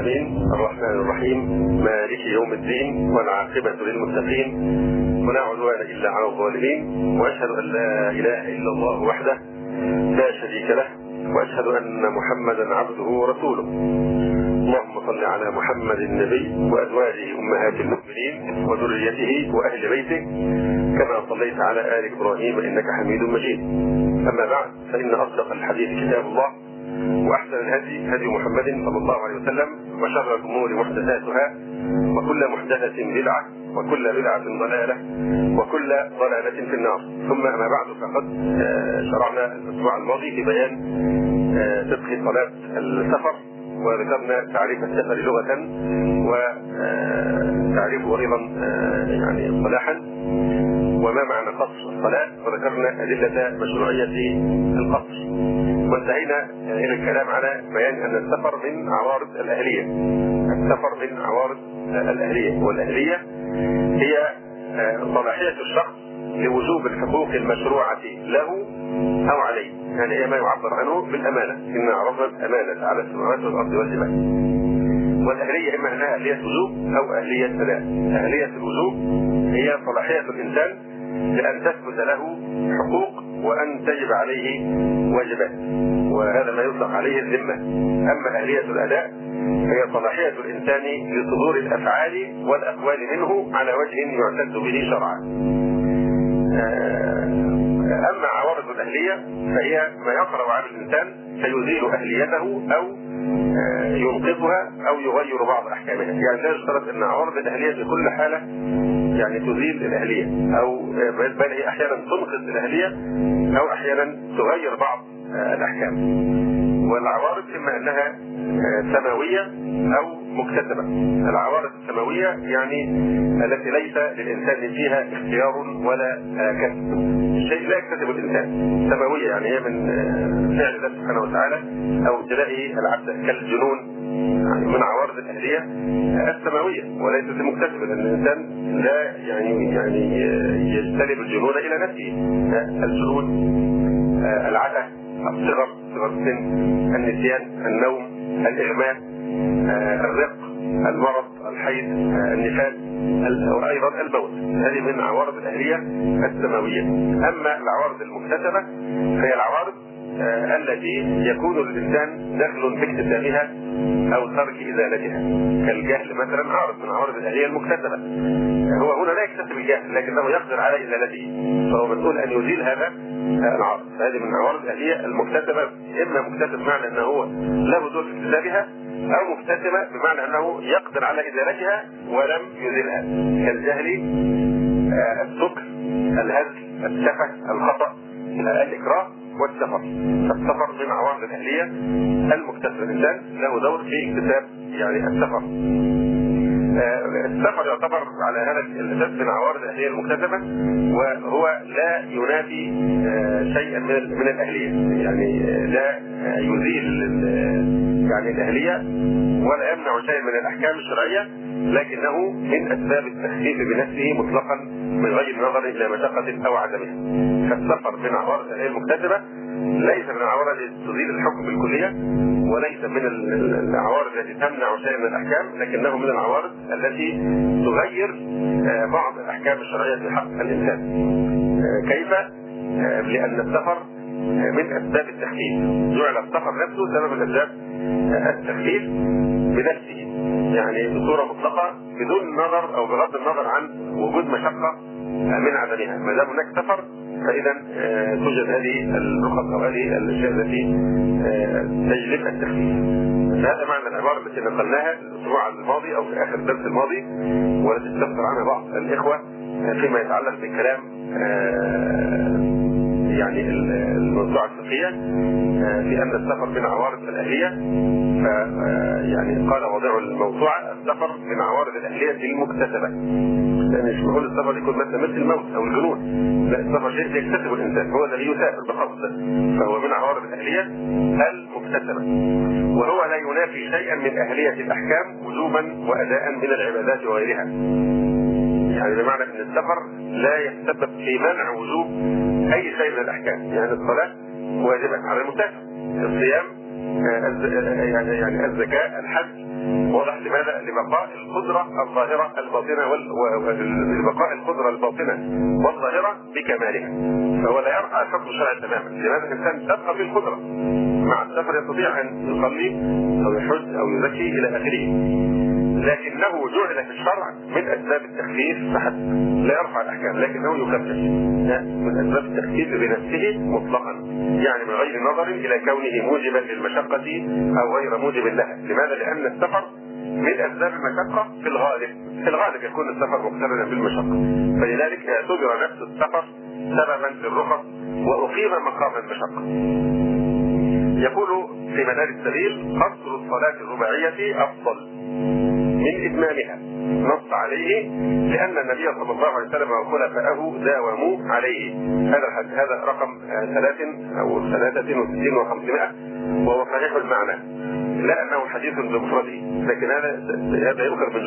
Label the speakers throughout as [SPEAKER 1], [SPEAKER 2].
[SPEAKER 1] العالمين الرحمن الرحيم مالك يوم الدين والعاقبة للمتقين ولا عدوان إلا على الظالمين، وأشهد أن لا إله إلا الله وحده لا شريك له، وأشهد أن محمدا عبده ورسوله. اللهم صل على محمد النبي وأزواجه أمهات المؤمنين وذريته وأهل بيته كما صليت على آل إبراهيم إنك حميد مجيد. أما بعد، فإن أصدق الحديث كتاب الله، وأحسن الهدي هدي محمد صلى الله عليه وسلم، وشر الأمور محدثاتها، وكل محدثة بدعة، وكل بدعة ضلالة، وكل ضلالة في النار. ثم أما بعد، فقد شرعنا الأسبوع الماضي في بيان فقه صلاة السفر، وذكرنا تعريف السفر لغة وتعريفه أيضا يعني اصطلاحا، وما معنى قصر الصلاة، وذكرنا أدلة مشروعية القصر، وانتهينا إلى الكلام على بيان أن السفر من عوارض الأهلية. السفر من عوارض الأهلية، والأهلية هي صلاحية الشخص لوجوب الحقوق المشروعة له أو عليه، يعني هي ما يعبر عنه بالأمانة، إن عرضنا الأمانة على السماوات والأرض والجبال. والأهلية إما أنها أهلية وجوب أو أهلية أداء. أهلية الوجوب هي صلاحية الإنسان لأن تثبت له حقوق وأن تجب عليه واجبات، وهذا ما يطلق عليه الذمة. أما أهلية الأداء هي صلاحية الإنسان لصدور الأفعال والأقوال منه على وجه يعتد به شرعا. أما عوارض الأهلية فهي ما يقرأ على الإنسان فيزيل أهليته أو ينقضها أو يغير بعض أحكامها. يعني لا يشترط أن عوارض الأهلية في كل حالة يعني تزيل الأهلية، أو بل هي أحيانا تنقض الأهلية أو أحيانا تغير بعض الأحكام. والعوارض إما أنها سماوية أو مكتسبة. العوارض السماوية يعني التي ليس للإنسان فيها اختيار ولا كسب، الشيء لا يكتسب الإنسان. سماوية يعني هي من فعل الله سبحانه وتعالى، أو ابتلاء العبد كالجنون، يعني من عوارض الأهلية السماوية وليست مكتسبة، لأن الإنسان لا يعني يجتلب الجنون إلى نفسه. الجنون العته، الصغر، صغر السن، النسيان، النوم، الإغماء، الرق، المرض، الحيض، النفاس، وأيضا الموت. هذه من عوارض الأهلية السماوية. أما العوارض المكتسبة فهي العوارض التي يكون للإنسان دخل في اكتسابها أو ترك إزالتها، كالجهل مثلا عارض من عوارض الأهلية المكتسبة. هو هنا لا يكتسب الجهل لكنه يقدر على إزالته، فهو مسؤول أن يزيل هذا العارض. هذه من عوارض الأهلية المكتسبة، إما مكتسب بمعنى أنه هو له دور في اكتسابها، أو مكتسبة بمعنى أنه يقدر على إزالتها ولم يزيلها، كالجهل، السكر، الهزل، السفه، الخطأ، الإكراه، والسفر. فالسفر من عوارض الأهلية المكتسبة. الإنسان له دور في اكتساب يعني السفر. السفر يعتبر على هذا الأساس من عوارض الأهلية المكتسبة، وهو لا ينافي شيئا من الأهلية، يعني لا يزيل يعني الأهلية ولا يمنع شيئا من الأحكام الشرعية، لكنه من أسباب التخفيف بنفسه مطلقا من غير نظر إلى مشقة أو عدمها. فالسفر من عوارض الأهلية المكتسبة ليس من العوارض التي تزيل الحكم بالكلية، وليس من العوارض التي تمنع شيئا من الأحكام، لكنه من العوارض التي تغير بعض الأحكام الشرعية في حق الإنسان. كيف؟ لأن السفر من أسباب التخفيف، جعل السفر نفسه سبب من أسباب التخفيف بنفسه، يعني بصورة مطلقة بدون نظر أو بغض النظر عن وجود مشقة من عدمها. ما دام هناك سفر فإذا توجد هذه الرخص أو هذه الأشياء التي تجلب التخفيف. هذا معنى العبارة التي نقلناها الأسبوع الماضي أو في آخر الدرس الماضي، والتي استفسر عنها بعض الإخوة فيما يتعلق بالكلام يعني الموضوع الفقهية في أن السفر من عوارض الأهلية. يعني قال وضع الموضوع السفر من عوارض الأهلية المكتسبة، لأن مش معقول السفر يكون مثل الموت أو الجنون، لا، السفر شيء يكتسبه الإنسان، هو الذي يسافر بقصد، فهو من عوارض الأهلية المكتسبة، وهو لا ينافي شيئا من أهلية الأحكام وجوبا وأداء من العبادات وغيرها. يعني بمعنى أن السفر لا يتسبب في منع وجوب أي شيء من الأحكام. يعني الصلاة واجبة على المسافر، الصيام يعني الذكاء، الحج. واضح لماذا؟ لبقاء القدرة الظاهرة الباطنة لبقاء القدرة الباطنة والظاهرة بكمالها. فهو لا يرفع حكم الشرع تماما. لماذا؟ الإنسان تبقى به القدرة، مع السفر يستطيع أن يصلي أو يحج أو يزكي إلى آخره، لكنه جعل في الشرع من أسباب التخفيف فحسب، لا يرفع الأحكام لكنه يخفف من أسباب التخفيف بنفسه مطلقا، يعني من غير نظر إلى كونه موجبا للمشقة أو غير موجب لها. لماذا؟ لأن السفر من أسباب المشقة في الغالب، يكون السفر مقترنا بالمشقة، فلذلك اعتبر نفس السفر سببا للرخص وأقيم مقام المشقة. يقول في منار السبيل: قصر الصلاة الرباعية أفضل من إتمامها، نص عليه لأن النبي صلى الله عليه وسلم وخلفائه داوموا عليه. هذا رقم 63 و500، وهو صحيح المعنى، لا أنه حديث بمفرده، لكن هذا يؤخذ من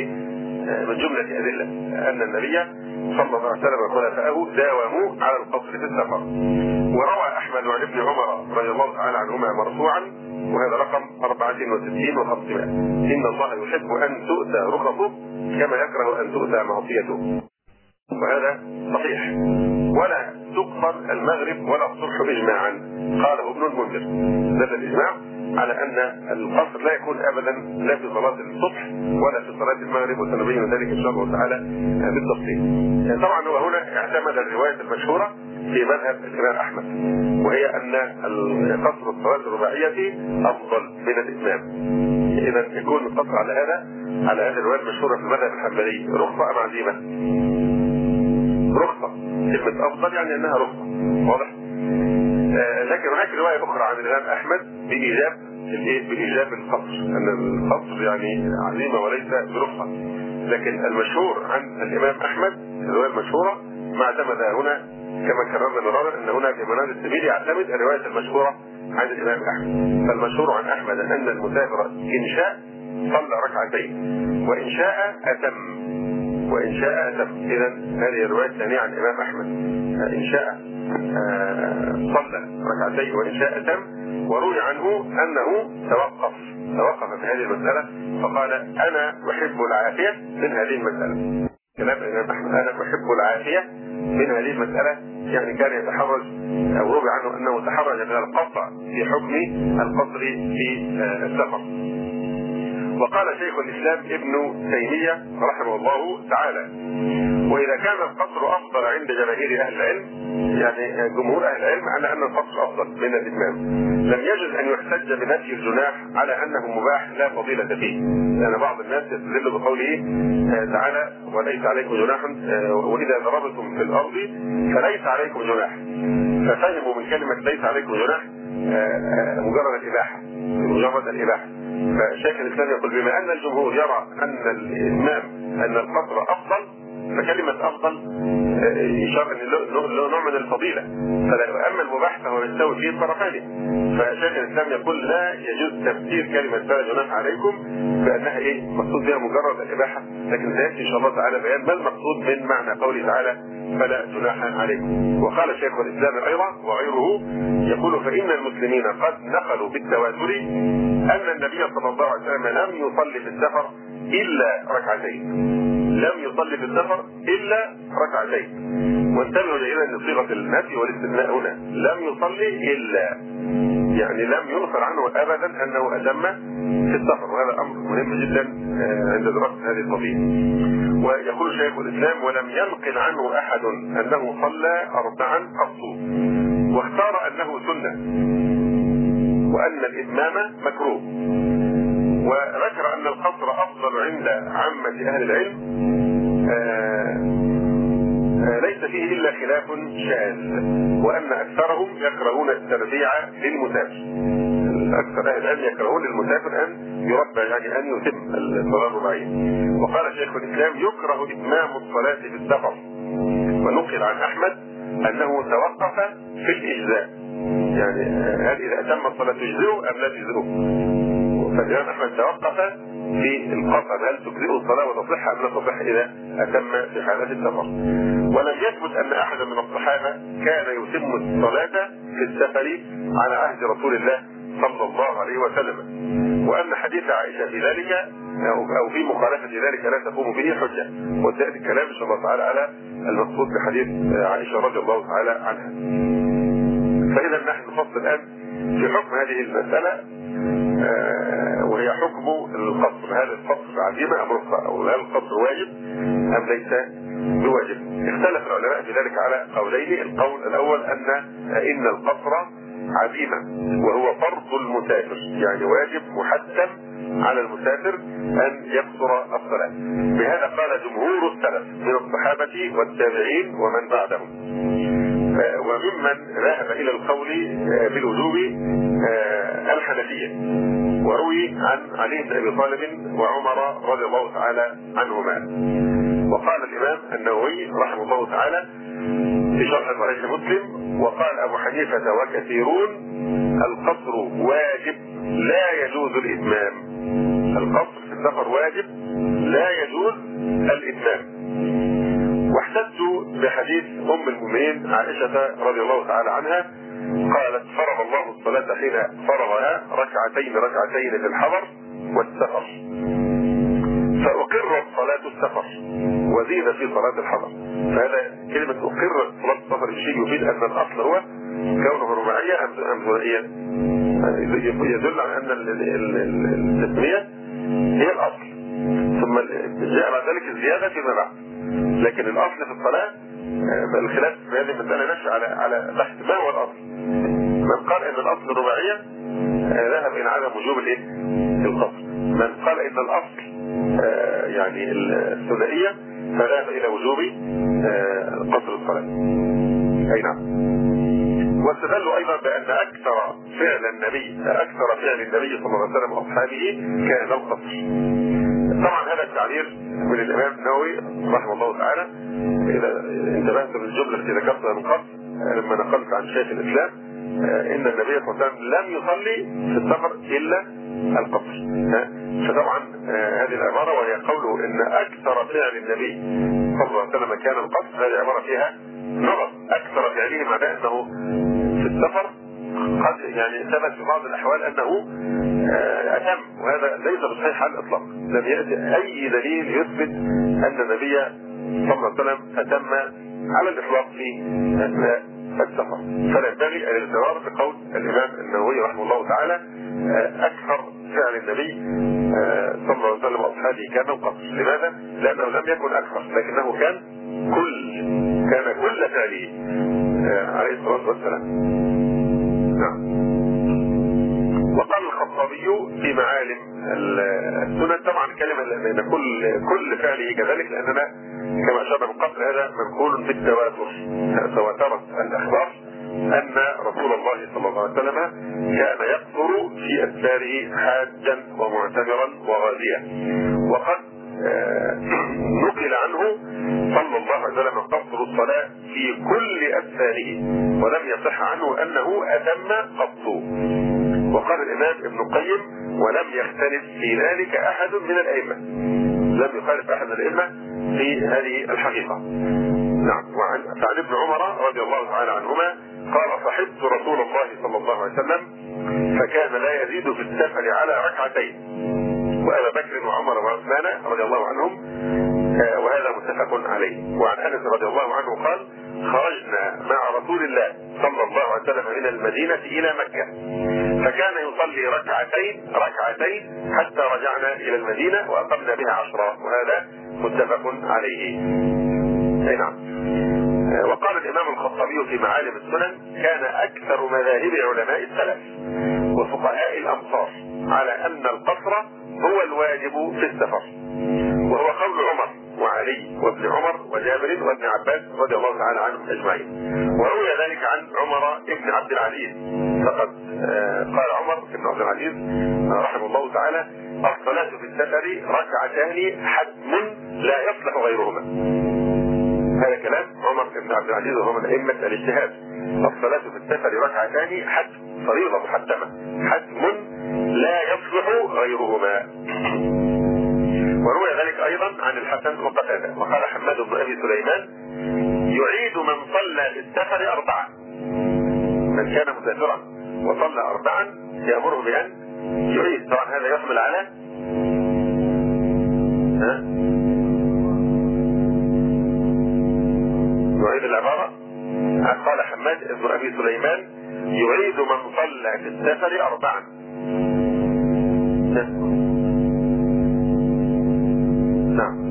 [SPEAKER 1] جملة أدلة أن النبي صلى الله عليه وسلم وخلفائه داوموا على القصر في السفر. وروى أحمد عن ابن عمر رضي الله تعالى عنهما مرفوعا، وهذا رقم 64 و500: إن الله يحب أن تؤتى رخصه كما يكره أن تؤتى معصيته. وهذا صحيح. ولا تقصر المغرب ولا الصبح إجماعا، قاله ابن المنذر. هذا الإجماع على أن القصر لا يكون أبدا لا في صلاة الصبح ولا في صلاة المغرب، وسنبين ذلك إن شاء الله تعالى بالتفصيل. طبعا هو هنا اعتمد الرواية المشهورة في مذهب الإمام أحمد، وهي أن قصر الصلاة الرباعية أفضل من الإتمام. إذا يكون القصر على هذه الرواية المشهورة في المذهب الحنبلي رخصة أم عزيمة؟ رخصة. كلمة أفضل يعني أنها رخصة، واضح؟ لكن هناك رواية أخرى عن الإمام أحمد بإيجاب القصر، أن القصر يعني عزيمة وليس برخصة. لكن المشهور عن الإمام أحمد الرواية المشهورة ما اعتمد هنا كما كررنا مرارا أن هنا في منار السبيل يعتمد الرواية المشهورة عن الإمام أحمد. فالمشهور عن أحمد أن المسافر إن شاء صلى ركعتين وإن شاء أتم. إذا هذه الرواية الثانية عن الإمام أحمد، إن شاء صلى ركعتين وإن شاء أتم. وروي عنه أنه توقف في هذه المسألة فقال: أنا أحب العافية من هذه المسألة. كلام الإمام أحمد: أنا أحب العافية من هذه المسألة، يعني كان يتحرج، أو روي عنه أنه تحرج من القطع في حكم القصر في السفر. وقال شيخ الإسلام ابن تيمية رحمه الله تعالى: وإذا كان القصر أفضل عند جماهير أهل العلم، يعني جمهور أهل العلم على أن القصر أفضل من الإتمام، لم يجوز أن يحتج بنفي الجناح على أنه مباح لا فضيلة فيه. لأن بعض الناس يستدل بقوله تعالى: وليس عليكم جناح وإذا ضربتم في الأرض فليس عليكم جناح، ففهموا من كلمة ليس عليكم جناح مجرد الإباحة. فشيخ الإسلام يقول: بما أن الجمهور يرى أن الإتمام أن القصر أفضل، فكلمة أفضل إشارة أن له نوع من الفضيلة، أما المباح فهو يستوي فيه الطرفين. فشيخ الإسلام يقول: لا يجوز تفسير كلمة فلا جناح عليكم بأنها مقصود بها مجرد الإباحة، لكن سيأتي إن شاء الله تعالى بيان ما المقصود من معنى قوله تعالى: فلا جناح عليكم. وقال شيخ الإسلام أيضا وغيره يقول: فإن المسلمين قد نقلوا بالتواتر أن النبي صلى الله عليه وسلم لم يصلي في السفر إلا ركعتين. وانتبهوا جيدا لصيغة النفي والاستثناء هنا: لم يصلي إلا، يعني لم ينقل عنه أبدا أنه أتم في السفر، وهذا أمر مهم جدا عند دراسة هذه القضية. ويقول شيخ الإسلام: ولم ينقل عنه أحد أنه صلى 4 قط، واختار أنه سنة وأن الإتمام مكروه. وذكر أن القصر أفضل عند عامة أهل العلم، ليس فيه إلا خلاف شاذ، وأن أكثرهم يكرهون التربيع للمسافر. أكثر أهل العلم يكرهون للمسافر أن يربع، يعني أن يتم الصلاة الرباعية. وقال شيخ الإسلام: يكره إتمام الصلاة في السفر. ونقل عن أحمد أنه توقف في الإجزاء، يعني هل إذا أتم الصلاة تجزئه أم لا تجزئه؟ فالإمام أحمد توقف في القصر، هل تجزئه الصلاة وتصح أم لا تصح إذا أتم في حالة السفر. ولم يثبت أن أحدا من الصحابة كان يتم الصلاة في السفر على عهد رسول الله صلى الله عليه وسلم، وأن حديث عائشة في ذلك أو في مخالفة ذلك لا تقوم به حجة، وسيأتي الكلام إن شاء الله تعالى على المقصود بحديث عائشة رضي الله تعالى عنها. فإذا نحن نفصل الآن في حكم هذه المسألة، وهي حكم القصر. هل القصر عزيمة أم رخصة، أو هل القصر واجب أم ليس بواجب؟ اختلف العلماء في ذلك على قولين. القول الأول إن القصر عزيمة وهو فرض المسافر، يعني واجب محتم على المسافر أن يقصر الصلاة. بهذا قال جمهور السلف من الصحابة والتابعين ومن بعدهم. وممن ذهب إلى القول بالوجوب الحنفية، وروي عن علي بن أبي طالب وعمر رضي الله تعالى عنهما. وقال الإمام النووي رحمه الله تعالى في شرح صحيح مسلم، وقال أبو حنيفة وكثيرون القصر واجب لا يجوز الإتمام. القصر في السفر واجب لا يجوز الإتمام. واحتجوا بحديث أم المؤمنين عائشة رضي الله تعالى عنها، قالت فرض الله الصلاة حين فرضها ركعتين في الحضر والسفر، فأقرت صلاة السفر وزيد في صلاة الحضر. فهذا كلمة أقرت صلاة السفر شيء يفيد أن الأصل هو كونه رباعية أم ثنائية، يدل على أن التسمية هي الأصل، ثم جاء بعد ذلك الزيادة فيما بعد. لكن الأصل في الصلاة الخلاف في هذه المسألة نشأ على بحث ما هو الأصل. من قال إن الأصل الرباعية ذهب إلى عدم وجوب القصر. من قال إن الأصل يعني الثنائية فذهب إلى وجوب قصر الصلاة. أي نعم. واستدلوا أيضا بأن أكثر فعل النبي صلى الله عليه وسلم وأصحابه كان القصر. طبعا هذا التعبير من الإمام النووي رحمه الله تعالى. إذا انتبهت للجملة التي ذكرتها من قبل لما نقلت عن شيخ الإسلام إن النبي صلى الله عليه وسلم لم يصلي في السفر إلا القصر. فطبعا هذه العبارة وهي قوله إن أكثر فعل النبي صلى الله عليه وسلم كان القصر، هذه عبارة فيها نظر. أكثر فعله معناه أنه في السفر قد يعني ثبت في بعض الأحوال أنه أتم، وهذا ليس بصحيح على الإطلاق. لم يأتي أي دليل يثبت أن النبي صلى الله عليه وسلم أتم على الإطلاق في أثناء السفر. فلا ينبغي الاعتبار بقول الإمام النووي رحمه الله تعالى أكثر فعل النبي صلى الله عليه وسلم وأصحابه كان القصر. لماذا؟ لأنه لم يكن أكثر، لكنه كان كل فعله عليه الصلاة والسلام. نعم. وقال الخطابي في معالم السنن، طبعا كلمة لأن كل فعله كذلك، لأننا كما أشرنا من قبل هذا منقول بالتواتر. تواترت الأخبار أن رسول الله صلى الله عليه وسلم كان يقصر في أسفاره حاجا ومعتمرا وغازيا. وقد نقل عنه صلى الله عليه وسلم قصر الصلاة في كل أسفاره، ولم يصح عنه أنه أتم قط. وقال الإمام ابن القيم ولم يختلف في ذلك أحد من الأئمة، لم يخالف أحد من الأئمة في هذه الحقيقة. نعم. وعن ابن عمر رضي الله تعالى عنهما قال صحبت رسول الله صلى الله عليه وسلم فكان لا يزيد في السفر على ركعتين، وأبا بكر وعمر وعثمان رضي الله عنهم، وهذا متفق عليه. وعن أنس رضي الله عنه قال خرجنا مع رسول الله صلى الله عليه وسلم من المدينة إلى مكة، فكان يصلي ركعتين حتى رجعنا إلى المدينة وأقمنا بها 10، وهذا متفق عليه. أي نعم. وقال الإمام الخطابي في معالم السنن كان أكثر مذاهب علماء السلف وفقهاء الأمصار على أن القصر هو الواجب في السفر، وهو قول عمر وعلي وابن عمر وجابر وابن عباس رضي الله تعالى عنهم أجمعين. وروي ذلك عن عمر ابن عبد العزيز، فقد قال عمر بن عبد العزيز رحمه الله تعالى الصلاة في السفر ركعتان حتم لا يصلح غيرهما. هذا كلام عمر بن عبد العزيز وهو من أئمة الاجتهاد. الصلاة في السفر ركعتان حتم، فريضة محتمة، حتم لا يصلح غيرهما. وروي ذلك أيضا عن الحسن وقتادة. وقال حماد بن أبي سليمان يعيد من صلى في السفر 4، من كان مسافرا وصلى 4 يأمره بأن يعيد. طبعا هذا يحمل على يعيد العبارة. قال حماد بن أبي سليمان يعيد من صلى في السفر 4. نعم.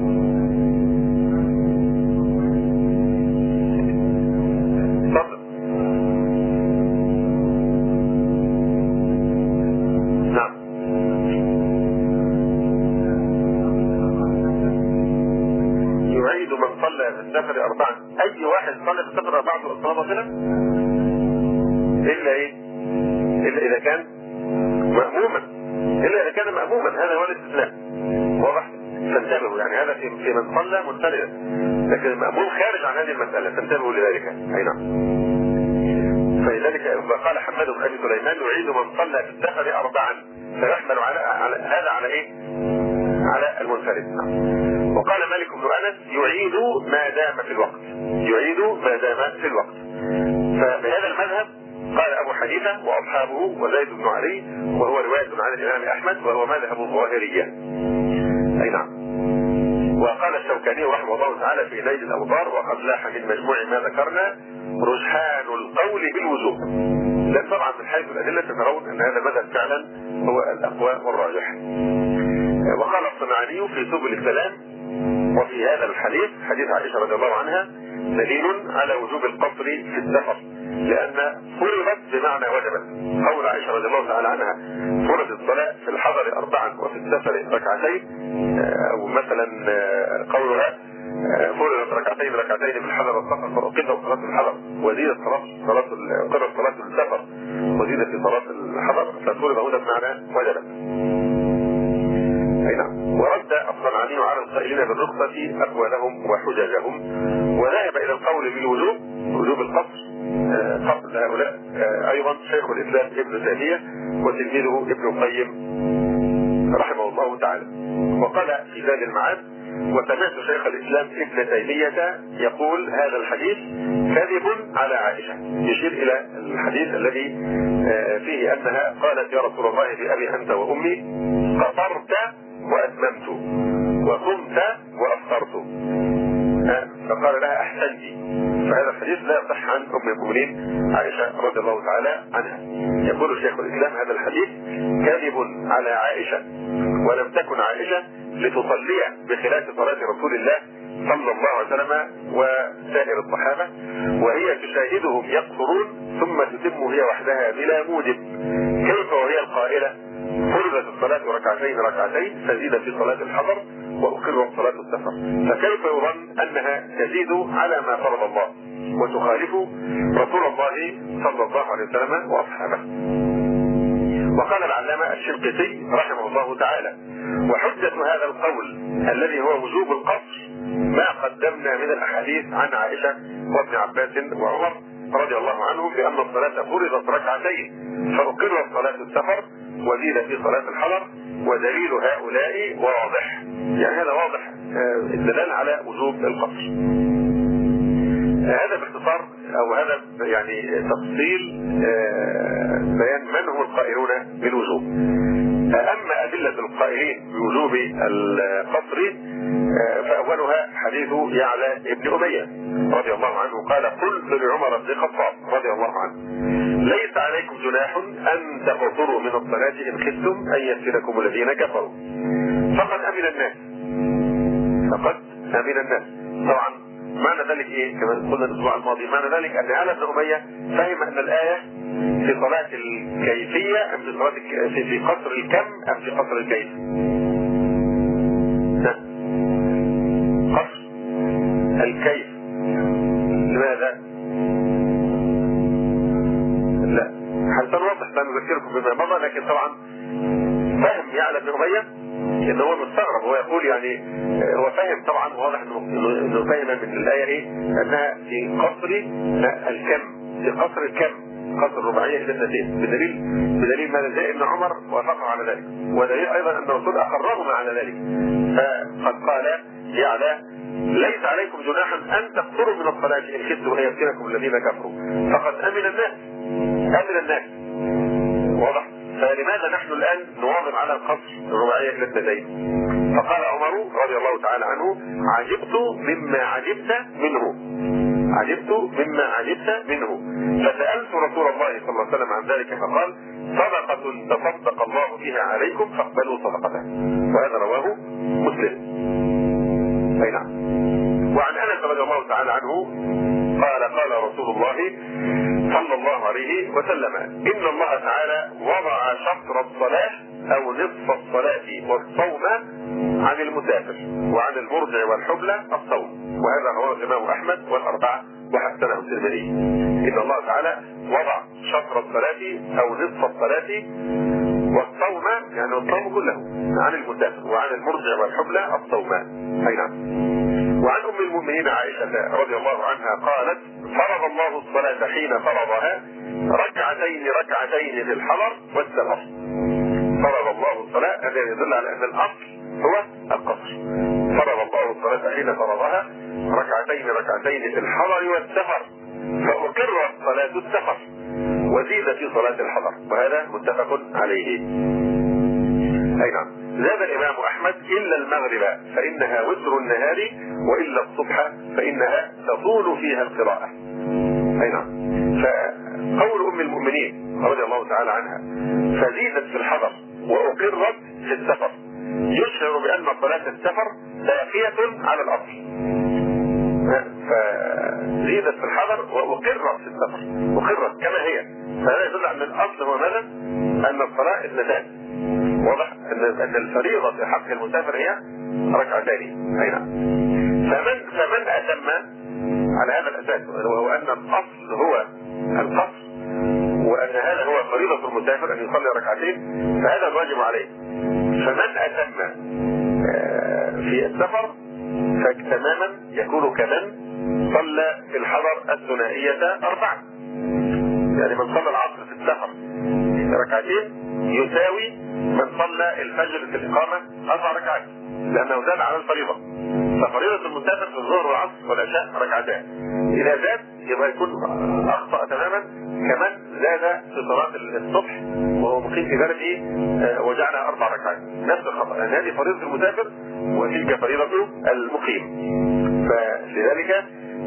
[SPEAKER 1] صلى في السفر 4. اي واحد صلى في السفر 4 الصلاه باطله الا ايه؟ الا اذا كان مأموما. الا اذا كان مأموما، هذا هو الاستثناء. واضح؟ فانتبهوا، يعني هذا في من صلى منفردا، لكن المأموم خارج عن هذه المسألة، فانتبهوا لذلك. اي نعم. فلذلك قال حماد بن ابي سليمان يعيد من صلى في السفر 4، فيحمل على هذا على ايه؟ على المنفرد. وقال مالك بن انس يعيد ما دام في الوقت. يعيد ما دام في الوقت. فبهذا المذهب قال ابو حنيفه واصحابه وزيد بن علي، وهو روايه عن الامام احمد، وهو مذهب الظاهريه. اي نعم. وقال الشوكاني رحمه الله تعالى في نيل الاوطار وقد لاح من مجموع ما ذكرنا رجحان القول بالوجوب. لان طبعا من حيث الادله ترون ان هذا المذهب فعلا هو الاقوى والراجح. وقال الصنعاني في سبل السلام وفي هذا الحديث، حديث عائشه رضي الله عنها، دليل على وجوب القصر في السفر، لان فرضت بمعنى وجبت. قول عائشه رضي الله تعالى عنها فرض الصلاه في الحضر 4 وفي السفر 2، او مثلا قولها فرضت ركعتين في الحضر والسفر فأقيمت صلاة الحضر وزيدت صلاة السفر وزيدت في صلاة الحضر، ففرض هنا بمعنى وجبت. اي نعم. ورد الصنعاني على القائلين بالرخصة اقوالهم وحججهم، وذهب الى القول بالوجوب، وجوب القصر قبل هؤلاء ايضا شيخ الاسلام ابن تيمية وتلميذه ابن القيم رحمه الله تعالى. وقال في زاد المعاد: وسمعت شيخ الاسلام ابن تيمية يقول هذا الحديث كذب على عائشة، يشير الى الحديث الذي فيه انها قالت: يا رسول الله بأبي انت وامي قصرت واتممت وقمت وافطرت، فقال لها احسنتي. فهذا الحديث لا يصح عن ام المؤمنين عائشة رضي الله تعالى عنها. يقول شيخ الاسلام هذا الحديث كذب على عائشة، ولم تكن عائشة لتصلي بخلاف صلاة رسول الله صلى الله عليه وسلم وسائر الصحابة، وهي تشاهدهم يقصرون ثم تتم هي وحدها بلا موجب، كيف وهي القائلة: فرضت الصلاة ركعتين فزيد في صلاة الحضر وأقرت صلاة السفر، فكيف يظن أنها تزيد على ما فرض الله وتخالف رسول الله صلى الله عليه وسلم وأصحابه. وقال العلامة الشنقيطي رحمه الله تعالى: وحجة هذا القول الذي هو وجوب القصر ما قدمنا من الأحاديث عن عائشة وابن عباس وعمر رضي الله عنهم بأن الصلاة فرضت 2 فأقرت صلاة السفر وزيد في صلاة الحضر، ودليل هؤلاء واضح. يعني هذا واضح الدلالة على وجوب القصر. هذا باختصار، او هذا يعني تفصيل بيان من هم القائلون بالوجوب. اما ادلة القائلين بوجوب القصر فاولها حديث يعلى ابن امية رضي الله عنه قال: قلت لعمر بن الخطاب رضي الله عنه: ليس عليكم جناح ان تقصروا من الصلاة ان خفتم ان يفتنكم الذين كفروا فقد امن الناس. طبعا معنى ذلك ايه؟ كما قلنا الاسبوع الماضي، معنى ذلك ان يعلى بن امية فهم ان الايه في صلاة الكيفية ام في صلاة في قصر الكم ام في قصر الكيف؟ قصر الكيف. لماذا؟ لا، حتى نوضح سنذكركم بما مضى، لكن طبعا فهم يعلى بن امية ان هو مستغرب، هو يقول يعني هو فاهم طبعا، واضح انه فاهم من الايه ايه؟ انها في قصر الكم، في قصر الكم، قصر الرباعيه الى 2، بدليل ماذا؟ جاء ابن عمر وافقه على ذلك، ودليل ايضا ان الرسول اقرهما على ذلك. فقد قال يعلى: ليس عليكم جناح ان تقصروا من الصلاه ان خفتم ان يفتنكم الذين كفروا فقد امن الناس. فلماذا نحن الآن نواظب على القصر الرباعية إلى اثنتين؟ فقال عمر رضي الله تعالى عنه: عجبت مما عجبت منه، عجبت مما عجبت منه، فسألت رسول الله صلى الله عليه وسلم عن ذلك فقال: صدقة تصدق الله بها عليكم فاقبلوا صدقته. وهذا رواه مسلم. أي نعم. وعن أنس رضي الله تعالى عنه قال: قال رسول الله صلى الله عليه وسلم: إن الله تعالى وضع شطر الصلاة أو نصف الصلاة والصوم عن المسافر، وعن المرضع والحبلى الصوم. وهذا رواه الإمام أحمد والأربعة وحسنه الترمذي. إن الله تعالى وضع شطر الصلاة أو نصف الصلاة والصوم، يعني الصوم كله، عن المسافر، وعن المرضع والحبلى الصوم. أي نعم. وعن أم المؤمنين عائشة رضي الله عنها قالت: فرض الله الصلاة حين فرضها ركعتين ركعتين في الحضر والسفر. فرض الله الصلاة، هذا يدل على أن الأصل هو القصر. فرض الله الصلاة حين فرضها ركعتين ركعتين في الحضر والسفر، فأقرت صلاة السفر وزيد في صلاة الحضر، وهذا متفق عليه. أي نعم. زاد الإمام أحمد: إلا المغرب فإنها وتر النهار، وإلا الصبح فإنها تطول فيها القراءة. أي نعم. فقول أم المؤمنين رضي الله تعالى عنها: فزيدت في الحضر وأقرت في السفر، يشعر بأن صلاة السفر باقية على الأصل. فزيدت في الحضر وأقرت في السفر، أقرت كما هي. فهذا يدل على أن الأصل هو ماذا؟ أن الصلاة اثنتان. واضح أن الفريضة في حق المسافر هي ركعتين. أي نعم. فمن أتم على هذا الأساس، وهو أن الأصل هو القصر، وأن هذا هو فريضة المسافر أن يصلي ركعتين، فهذا الواجب عليه. فمن أتم في السفر فتماما يكون كمن صلى في الحضر الثنائية 4. يعني من صلى العصر في السفر ركعتين يساوي من صلى الفجر في الإقامة 4 ركعات، لأنه زاد على الفريضة. ففريضة المسافر في الظهر والعصر والعشاء ركعتان، إذا زاد يبقى يكون أخطأ تماما كمن زاد في صلاة الصبح وهو مقيم في بلده وجعلها 4 ركعات، نفس الخطأ، لأن هذه فريضة المسافر وتلك فريضة المقيم. فلذلك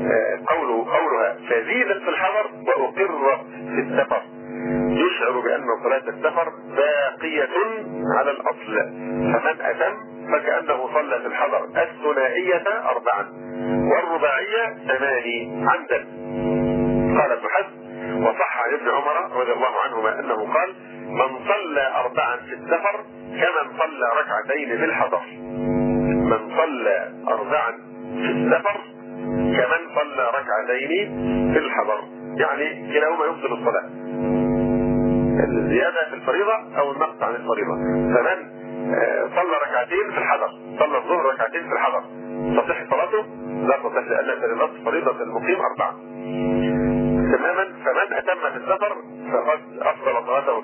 [SPEAKER 1] قولها فزيدت في الحضر وأقرت في السفر يشعر بأن صلاة السفر باقية على الأصل. فمن أتم فكأنه صلى في الحضر الثنائية 4 والرباعية 8 عمدا. قال ابن حزم: وصح عن ابن عمر رضي الله عنهما أنه قال: من صلى 4 في السفر كمن صلى ركعتين في الحضر. من صلى 4 في السفر كمن صلى ركعتين في الحضر، يعني كلاهما يبطل الصلاة، الزيادة في الفريضة أو النقص عن الفريضة. فمن صلى ركعتين في الحضر، صلى الظهر ركعتين في الحضر، تصح صلاته؟ لا تصح، لأن فريضة المقيم 4 تماما. فمن أتم في السفر فقد أفضل صلاته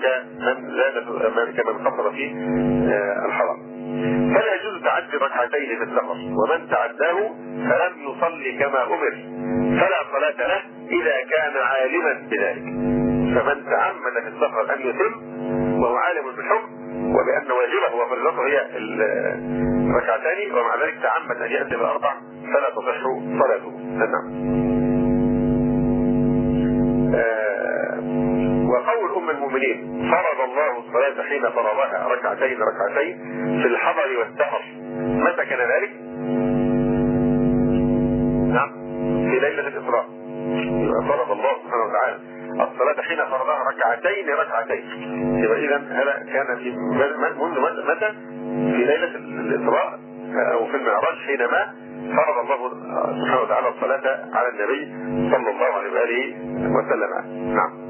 [SPEAKER 1] كمن قصر في الحضر. فلا يجوز تعدي ركعتين في السفر، ومن تعداه فلم يصلي كما أمر فلا صلاة له إذا كان عالما بذلك. فمن تعمد في السفر أن يتم وهو عالم بالحكم وبأن واجبه وفريضته هي الركعتان، ومع ذلك تعمد أن يأتي ب4 فلا تصح صلاته. نعم. وقول أم المؤمنين: فرض الله الصلاة حين فرضها ركعتين ركعتين في الحضر والسفر، متى كان ذلك؟ نعم، في ليلة الإسراء. فرض الله سبحانه وتعالى الصلاة حين فرضها ركعتين ركعتين، يبقى إذا هذا كان في منذ متى؟ في ليلة الإسراء أو في المعراج، حينما فرض الله سبحانه وتعالى الصلاة على النبي صلى الله عليه وآله وسلم. نعم.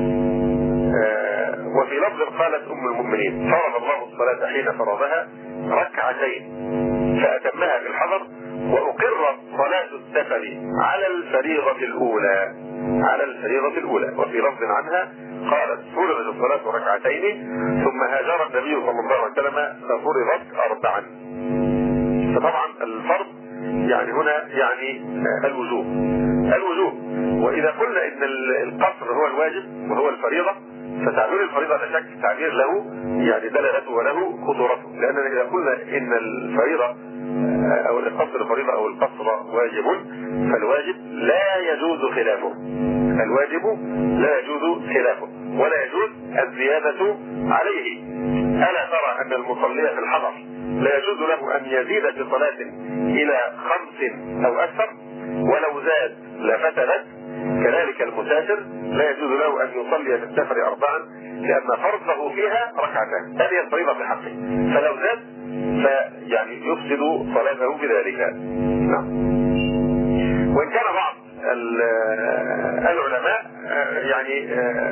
[SPEAKER 1] وفي لفظ قالت أم المؤمنين: فرض الله الصلاة حين فرضها ركعتين فأتمها في الحضر، وأقرت صلاة السفر على الفريضة الأولى، على الفريضة الأولى. وفي لفظ عنها قالت: فرضت الصلاة ركعتين ثم هاجر النبي صلى الله عليه وسلم ففرضت 4. فطبعا الفرض يعني هنا يعني الوجوب. وإذا قلنا إن القصر هو الواجب وهو الفريضة، فتعبير الفريضة لا شك تعبير له يعني دلالته وله خطورته، لأننا إذا قلنا إن الفريضة أو القصر الفريضة أو القصر واجب، فالواجب لا يجوز خلافه، الواجب لا يجوز خلافه ولا يجوز الزيادة عليه. ألا ترى أن المصلي في الحضر لا يجوز له أن يزيد في صلاة إلى 5 أو أكثر، ولو زاد لفتلت. كذلك المسافر لا يجوز له أن يصلي في السفر 4 لأن فرضه فيها 2، هذه الفريضة في حقه، فلو زاد فيعني يفسد صلاته بذلك. نعم. وإن كان بعض العلماء يعني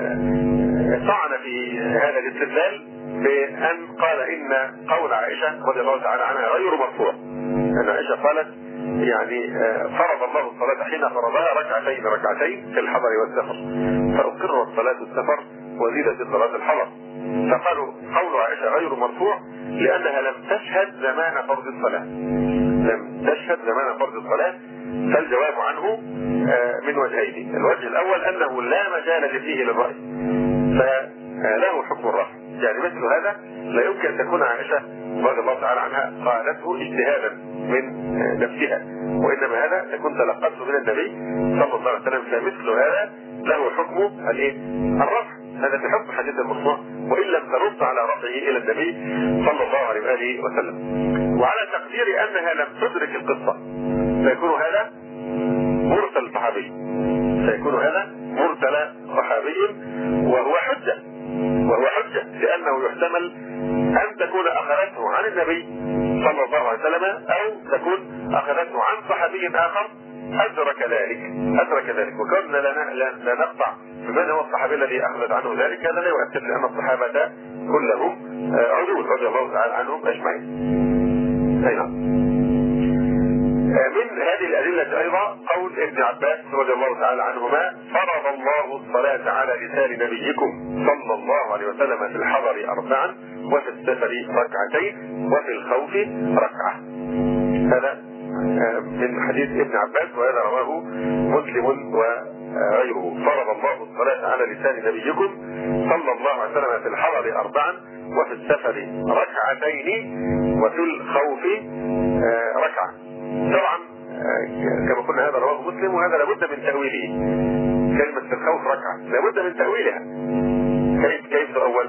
[SPEAKER 1] طعن في هذا الاستدلال بأن قال إن قول عائشة رضي الله تعالى عنها غير مرفوع، أن عائشة قالت يعني فرض الله الصلاة حين فرضها ركعتين في الحضر والسفر، فأقرت صلاة السفر وزيدت صلاة الحضر. فقالوا قول عائشة غير مرفوع لأنها لم تشهد زمان فرض الصلاة، لم تشهد زمان فرض الصلاة. فالجواب عنه من وجهين، الوجه الأول أنه لا مجال فيه للرأي فله حكم الرفع، يعني مثل هذا لا يمكن أن تكون عائشة رضي الله تعالى عنها قالته اجتهادا من نفسها، وإنما هذا تكون تلقته من النبي صلى الله عليه وسلم، فمثل هذا له حكم الرفع، هذا في حكم حديث المرفوع وإن لم ترد على رفعه إلى النبي صلى الله عليه وآله وسلم. وعلى تقدير أنها لم تدرك القصة فيكون هذا مرسل صحابي، سيكون هذا مرسل صحابي وهو حجة لأنه يحتمل أن تكون أخذته عن النبي صلى الله عليه وسلم أو تكون أخذته عن صحابي آخر أدرك ذلك. وكنا لا نقطع بمن هو الصحابي الذي أخذت عنه ذلك، هذا لا يؤثر لأن الصحابة كلهم عدول رضي الله تعالى عنهم أجمعين. من هذه الأدلة أيضا قول ابن عباس رضي الله تعالى عنهما فرض الله الصلاة على لسان نبيكم صلى الله عليه وسلم في الحضر 4 وفي السفر 2 وفي الخوف 1. هذا من حديث ابن عباس وهذا رواه مسلم وغيره. فرض الله الصلاة على لسان نبيكم صلى الله عليه وسلم في الحضر 4 وفي السفر 2 وفي الخوف 1. طبعا كما قلنا هذا رواه مسلم وهذا لابد من تأويله، كلمة الخوف 1 لابد من تأويلها. كيف تؤول؟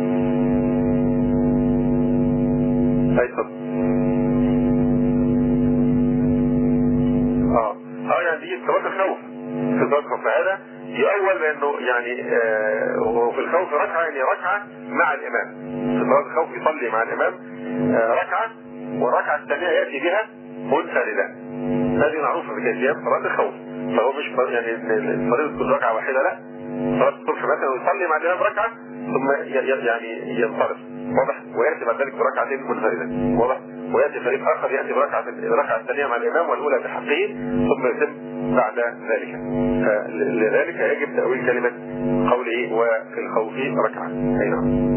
[SPEAKER 1] يعني دي صلاة الخوف، في صلاة الخوف فهذا يؤول بأنه يعني وفي الخوف 1 يعني 1 مع الإمام، في صلاة الخوف يصلي مع الإمام 1 والركعة الثانية يأتي بها منفردا. هذه معروفة بكيفية صلاة الخوف، فهو مش يعني الفريضة تكون 1 واحدة، لا، صلاة الصبح مثلا يصلي مع الإمام 1 ثم يعني ينصرف، واضح، ويأتي بعد ذلك ب2 منفردا، واضح، ويأتي فريق آخر يأتي الركعة الثانية مع الإمام والأولى بحقه ثم يتم بعد ذلك. فلذلك يجب تأويل كلمة قوله وفي الخوف 1. أي نعم.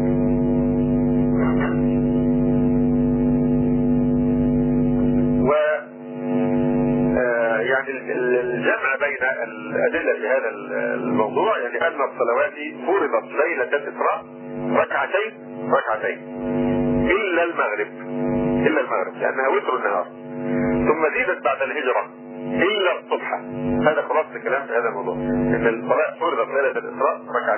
[SPEAKER 1] يعني الجمع بين الأدلة في هذا الموضوع يعني أن الصلوات فرضت ليلة الإسراء 2 إلا المغرب لأنها وتر النهار، ثم زيدت بعد الهجرة إلا الصبح. هذا خلاص الكلام في هذا الموضوع، إن الصلاة فرضت ليلة الإسراء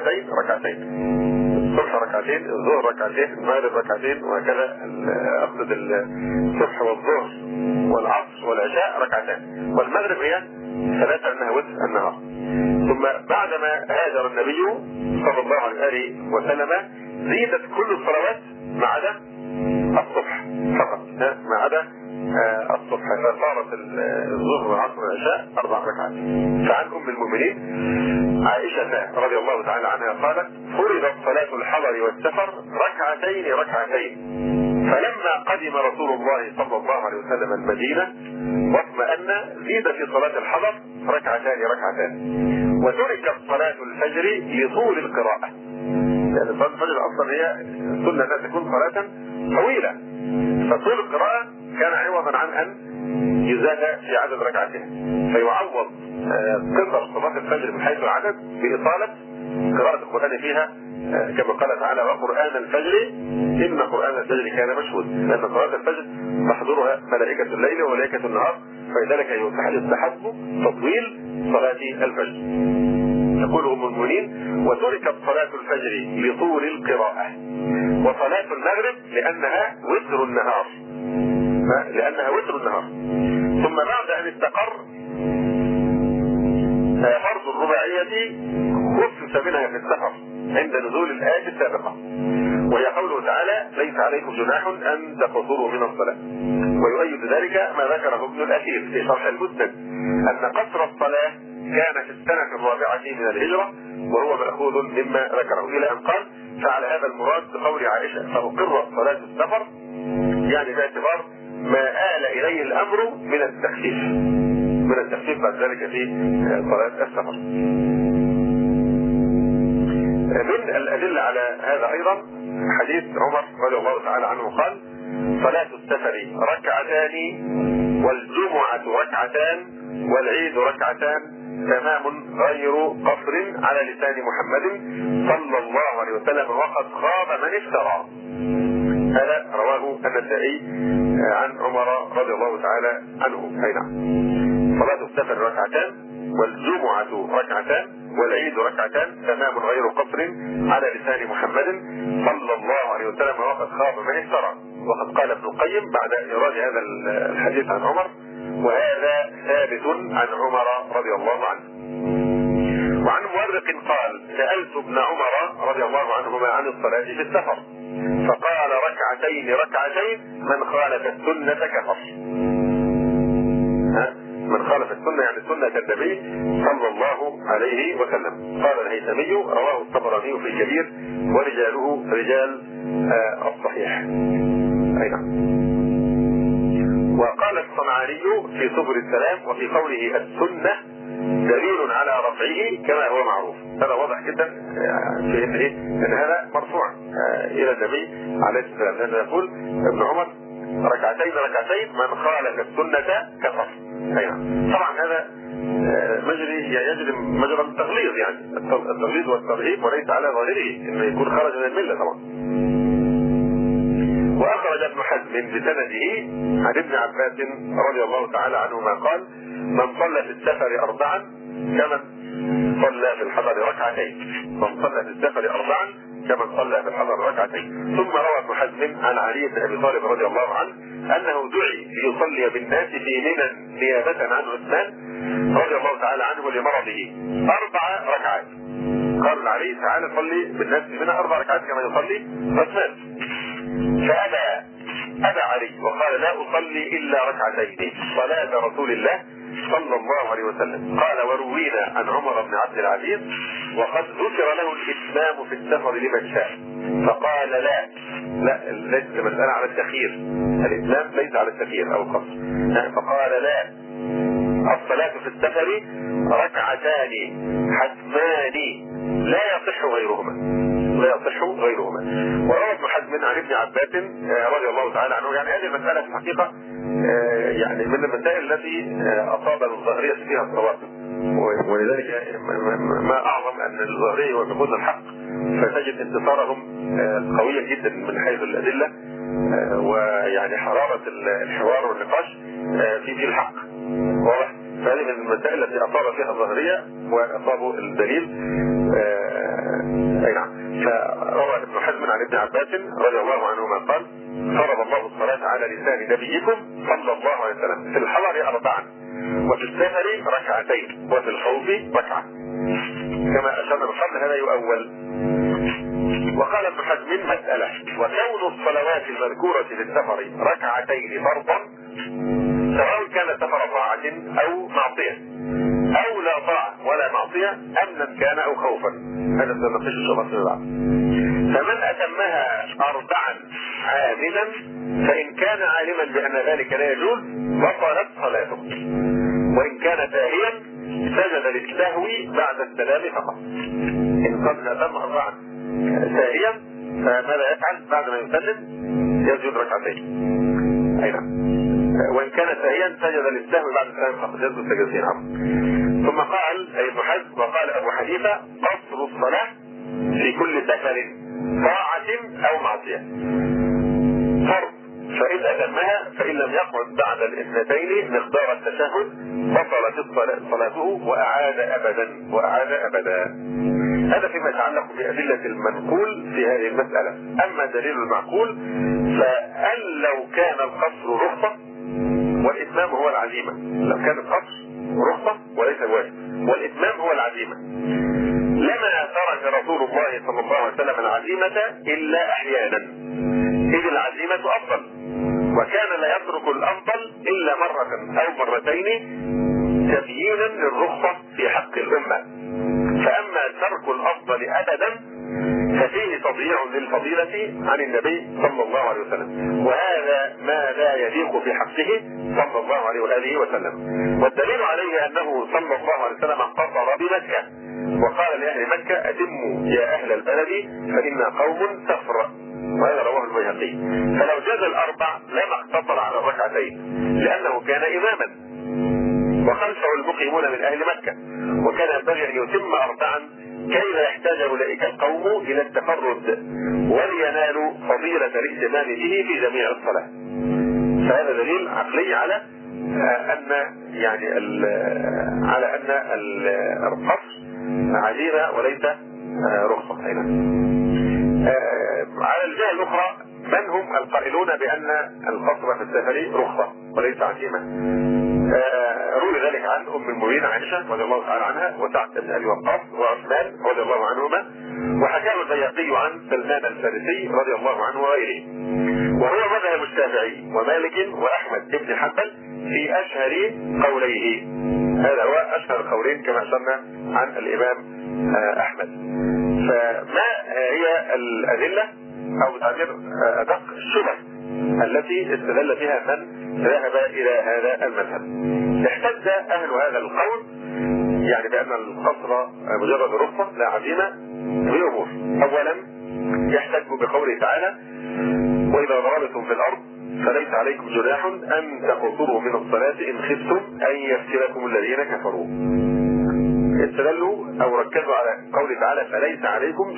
[SPEAKER 1] 2 الصبح 2 الظهر 2 المغرب 2 وهكذا. أقصد الصبح والظهر والعصر والعشاء 2 والمغرب هي 3 أنها وتر النهار. ثم بعدما هاجر النبي صلى الله عليه وسلم زيدت كل الصلوات ما عدا الصبح فقط، ما عدا الصبح، فصارت الظهر والعصر والعشاء 4 ركعات. فعن أم المؤمنين عائشة رضي الله تعالى عنها قالت فرضت صلاة الحضر والسفر 2 فلما قدم رسول الله صلى الله عليه وسلم المدينة واطمأن زيد في صلاة الحضر 2 وتركت صلاة الفجر لطول القراءة، لأن صلاة الفجر أصلا هي السنة أن تكون صلاة طويلة، فطول القراءة كان عوضا عن أن يزاد في عدد ركعتها، فيعوض قصر صلاة الفجر من حيث العدد بإطالة قراءة القرآن فيها كما قال تعالى وقرآن الفجر إن قرآن الفجر كان مشهود، لأن صلاة الفجر تحضرها ملائكة الليل وملائكة النهار، فلذلك يستحب تطويل صلاة الفجر. يقول أم المؤمنين وتركت صلاة الفجر لطول القراءة، وصلاة المغرب لأنها وتر النهار، ثم بعد أن استقر فرض الرباعية خفف منها في السفر عند نزول الآية السابقة، وهي قوله تعالى ليس عليكم جناح أن تقصروا من الصلاة. ويؤيد ذلك ما ذكره ابن الأثير في شرح المسند أن قصر الصلاة كان في السنة الرابعة من الهجرة، وهو مأخوذ مما ذكره إلى أن قال فعلى هذا المراد بقول عائشة فأقرت صلاة السفر، يعني باعتبار ما آل إليه الأمر من التخفيف بعد ذلك في صلاة السفر. من الأدلة على هذا أيضا حديث عمر رضي الله تعالى عنه قال صلاة السفر ركعتان والجمعة ركعتان والعيد ركعتان تمام غير قصر على لسان محمد صلى الله عليه وسلم وقد خاب من افترى. هذا رواه النسائي عن عمر رضي الله تعالى عنه. أي نعم، صلاة السفر ركعتان والجمعة ركعتان والعيد ركعتان تمام غير قصر على لسان محمد صلى الله عليه وسلم وقد خاب من افترى. وقد قال ابن القيم بعد إيراد هذا الحديث عن عمر وهذا ثابت عن عمر رضي الله عنه. وعن مورق قال سألت ابن عمر رضي الله عنهما عن الصلاة في السفر فقال ركعتين من خالف السنة كفر. من خالف السنة يعني سنة النبي صلى الله عليه وسلم. قال الهيثمي رواه الطبراني في الكبير ورجاله رجال الصحيح. أي نعم. وقال الصنعاني في سبل السلام وفي قوله السنة دليل على رفعه كما هو معروف. هذا واضح جدا في ان هذا مرفوع الى النبي عليه الصلاه والسلام، لانه يقول ابن عمر ركعتين من خالف السنة كفر. طبعا هذا يجري مجرى التغليظ، يعني التغليظ والترهيب وليس على ظاهره انه يكون خرج من المله طبعا. واخرج ابن حزم بسنده عن ابن عباس رضي الله تعالى عنهما قال من صلى في السفر 4 كمن صلى في الحضر ركعتين. ثم روى ابن حزم عن علي بن ابي طالب رضي الله عنه انه دعي ليصلي بالناس في منى نيابه عن عثمان رضي الله تعالى عنه لمرضه 4 ركعات. قال علي تعالى صلي بالناس في منى 4 ركعات كما يصلي عثمان، فأبى علي وقال لا أصلي إلا ركعتين صلاة رسول الله صلى الله عليه وسلم. قال وروينا عن عمر بن عبد العزيز وقد ذكر له الإتمام في السفر لمن شاء فقال لا ليس مسألة على التخيير، الإتمام ليس على التخيير أو القصر، فقال لا الصلاة في السفر ركعتان حتمان لا يصح غيرهما. وروى ابن حزم عن ابن عباس رضي الله تعالى عنه. يعني هذه المسألة في الحقيقة يعني من المسائل التي أصاب الظاهرية فيها الصواب، ولذلك ما أعظم أن الظاهرية يوافقون الحق فتجد انتصارهم قوية جدا من حيث الأدلة ويعني حرارة الحوار والنقاش في الحق واضح. فهذه من المسائل التي أصاب فيها الظاهرية وأصابوا الدليل. أي نعم. فروى ابن حزم عن ابن عباس رضي الله عنهما قال فرض الله الصلاة على لسان نبيكم صلى الله عليه وسلم في الحضر 4 وفي السفر 2 وفي الخوف 1 كما أشرنا من قبل. هذا يؤول. وقال ابن حزم مسألة وكون الصلوات المذكورة في السفر 2 فرضا سواء كان سفر طاعة أو معصية أو لا طاعة ولا معصية أمنا كان أو خوفا. هذا سنناقشه إن شاء الله فيما بعد. فمن أتمها 4 عاملا فإن كان عالما بأن ذلك لا يجوز بطلت صلاته، وإن كان ساهيا سجد للسهو بعد السلام فقط. إن قد أتم 4 ساهيا فماذا يفعل بعد ما يسلم؟ يسجد 2. أي نعم. وإن كان ساهيا سجد للسهو بعد السلام فقط، يسجد سجدتين. ثم قال ابن حزم وقال أبو حنيفة قصر الصلاة في كل سفر طاعة أو معصية فرض، فإن أتمها فإن لم يقعد بعد الاثنتين مقدار التشهد بطلت صلاته وأعاد أبدا. هذا فيما يتعلق بأدلة المنقول في هذه المسألة. أما دليل المعقول فأن لو كان القصر رخصة والإتمام هو العزيمة، لو كان القصر رخصة وليس واجب والإتمام هو العزيمة لما ترك رسول الله صلى الله عليه وسلم العزيمة إلا أحيانا، إذ العزيمة أفضل، وكان لا يترك الأفضل إلا مرة أو مرتين تبيينا للرخصة في حق الأمة. فأما ترك الأفضل أبدا ففيه تضييع للفضيلة عن النبي صلى الله عليه وسلم، وهذا ما لا يليق في حقه صلى الله عليه وآله وسلم. والدليل عليه أنه صلى الله عليه وسلم قصر بمكة وقال لأهل مكة أتموا يا أهل البلد فإنا قوم سفر، وهذا رواه البيهقي. فلو جاز الأربع لما اقتصر على الركعتين لأنه كان إماما وخلفه المقيمون من أهل مكة، وكان ينبغي أن يتم أربعا كي لا يحتاج أولئك القوم إلى التفرد ولينالوا فضيلة الائتمام به في جميع الصلاة. فهذا دليل عقلي على أن القصر عزيمة وليس رخصة. على الجهة الأخرى من هم القائلون بأن القصر في السفر رخصة وليس عزيمة؟ روي ذلك عن أم المؤمنين عائشة رضي الله تعالى عنها وسعد بن أبي وقاص وعثمان رضي الله عنهما، وحكاه البيهقي عن سلمان الفارسي رضي الله عنه وغيره. وهو مذهب الشافعي ومالك وأحمد بن حنبل في أشهر قوليه. هذا هو أشهر القولين كما أشرنا عن الإمام أحمد. فما هي الأدلة أو تعبير أدق الشبه التي استدل بها من ذهب إلى هذا المذهب؟ احتج أهل هذا القول بأن القصر مجرد رخصة لا عزيمة بأمور. أولا يحتج بقوله تعالى وإذا ضربتم في الأرض فليس عليكم جناح أن تقصروا من الصلاة إن خفتم أن يفتنكم الذين كفروا. استدلوا أو ركزوا على قوله تعالى فليس عليكم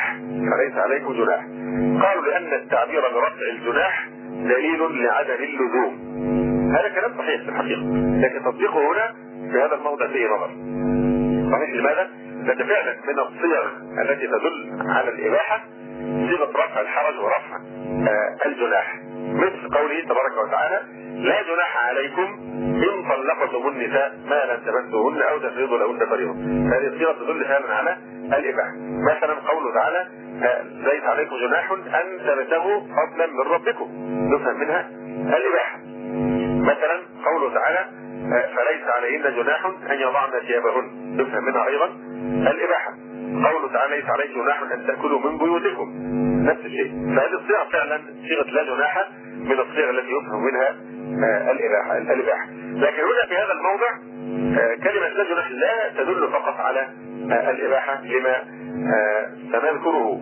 [SPEAKER 1] جناح. قالوا لأن التعبير برفع الجناح دليل لعدم اللزوم. هذا كلام صحيح في الحقيقة، لكن تطبيقه هنا في هذا الموضع فيه نظر. صحيح لماذا؟ لأن فعلا من الصيغ التي تدل على الإباحة صيغة رفع الحرج ورفع الجناح، مثل قوله تبارك وتعالى لا جناح عليكم إن طلقتم النساء ما لم تمسوهن أو تفرضوا لهن فريضة. هذه الصيغة تدل فعلا على الإباحة. مثلا قوله تعالى ليس عليكم جناح أن تبتغوا فضلا من ربكم، نفهم منها الإباحة. مثلا قوله تعالى فليس عليهن جناح أن يضعن ثيابهن، نفهم منها أيضا الإباحة. قوله تعالى ليس عليكم جناح أن تأكلوا من بيوتكم، نفس الشيء. فهذه الصيغة فعلا صيغة لا جناح من الصيغ التي يفهم منها الإباحة. لكن هنا في هذا الموضع كلمة لا جناح لا تدل فقط على الإباحة لما سنذكره.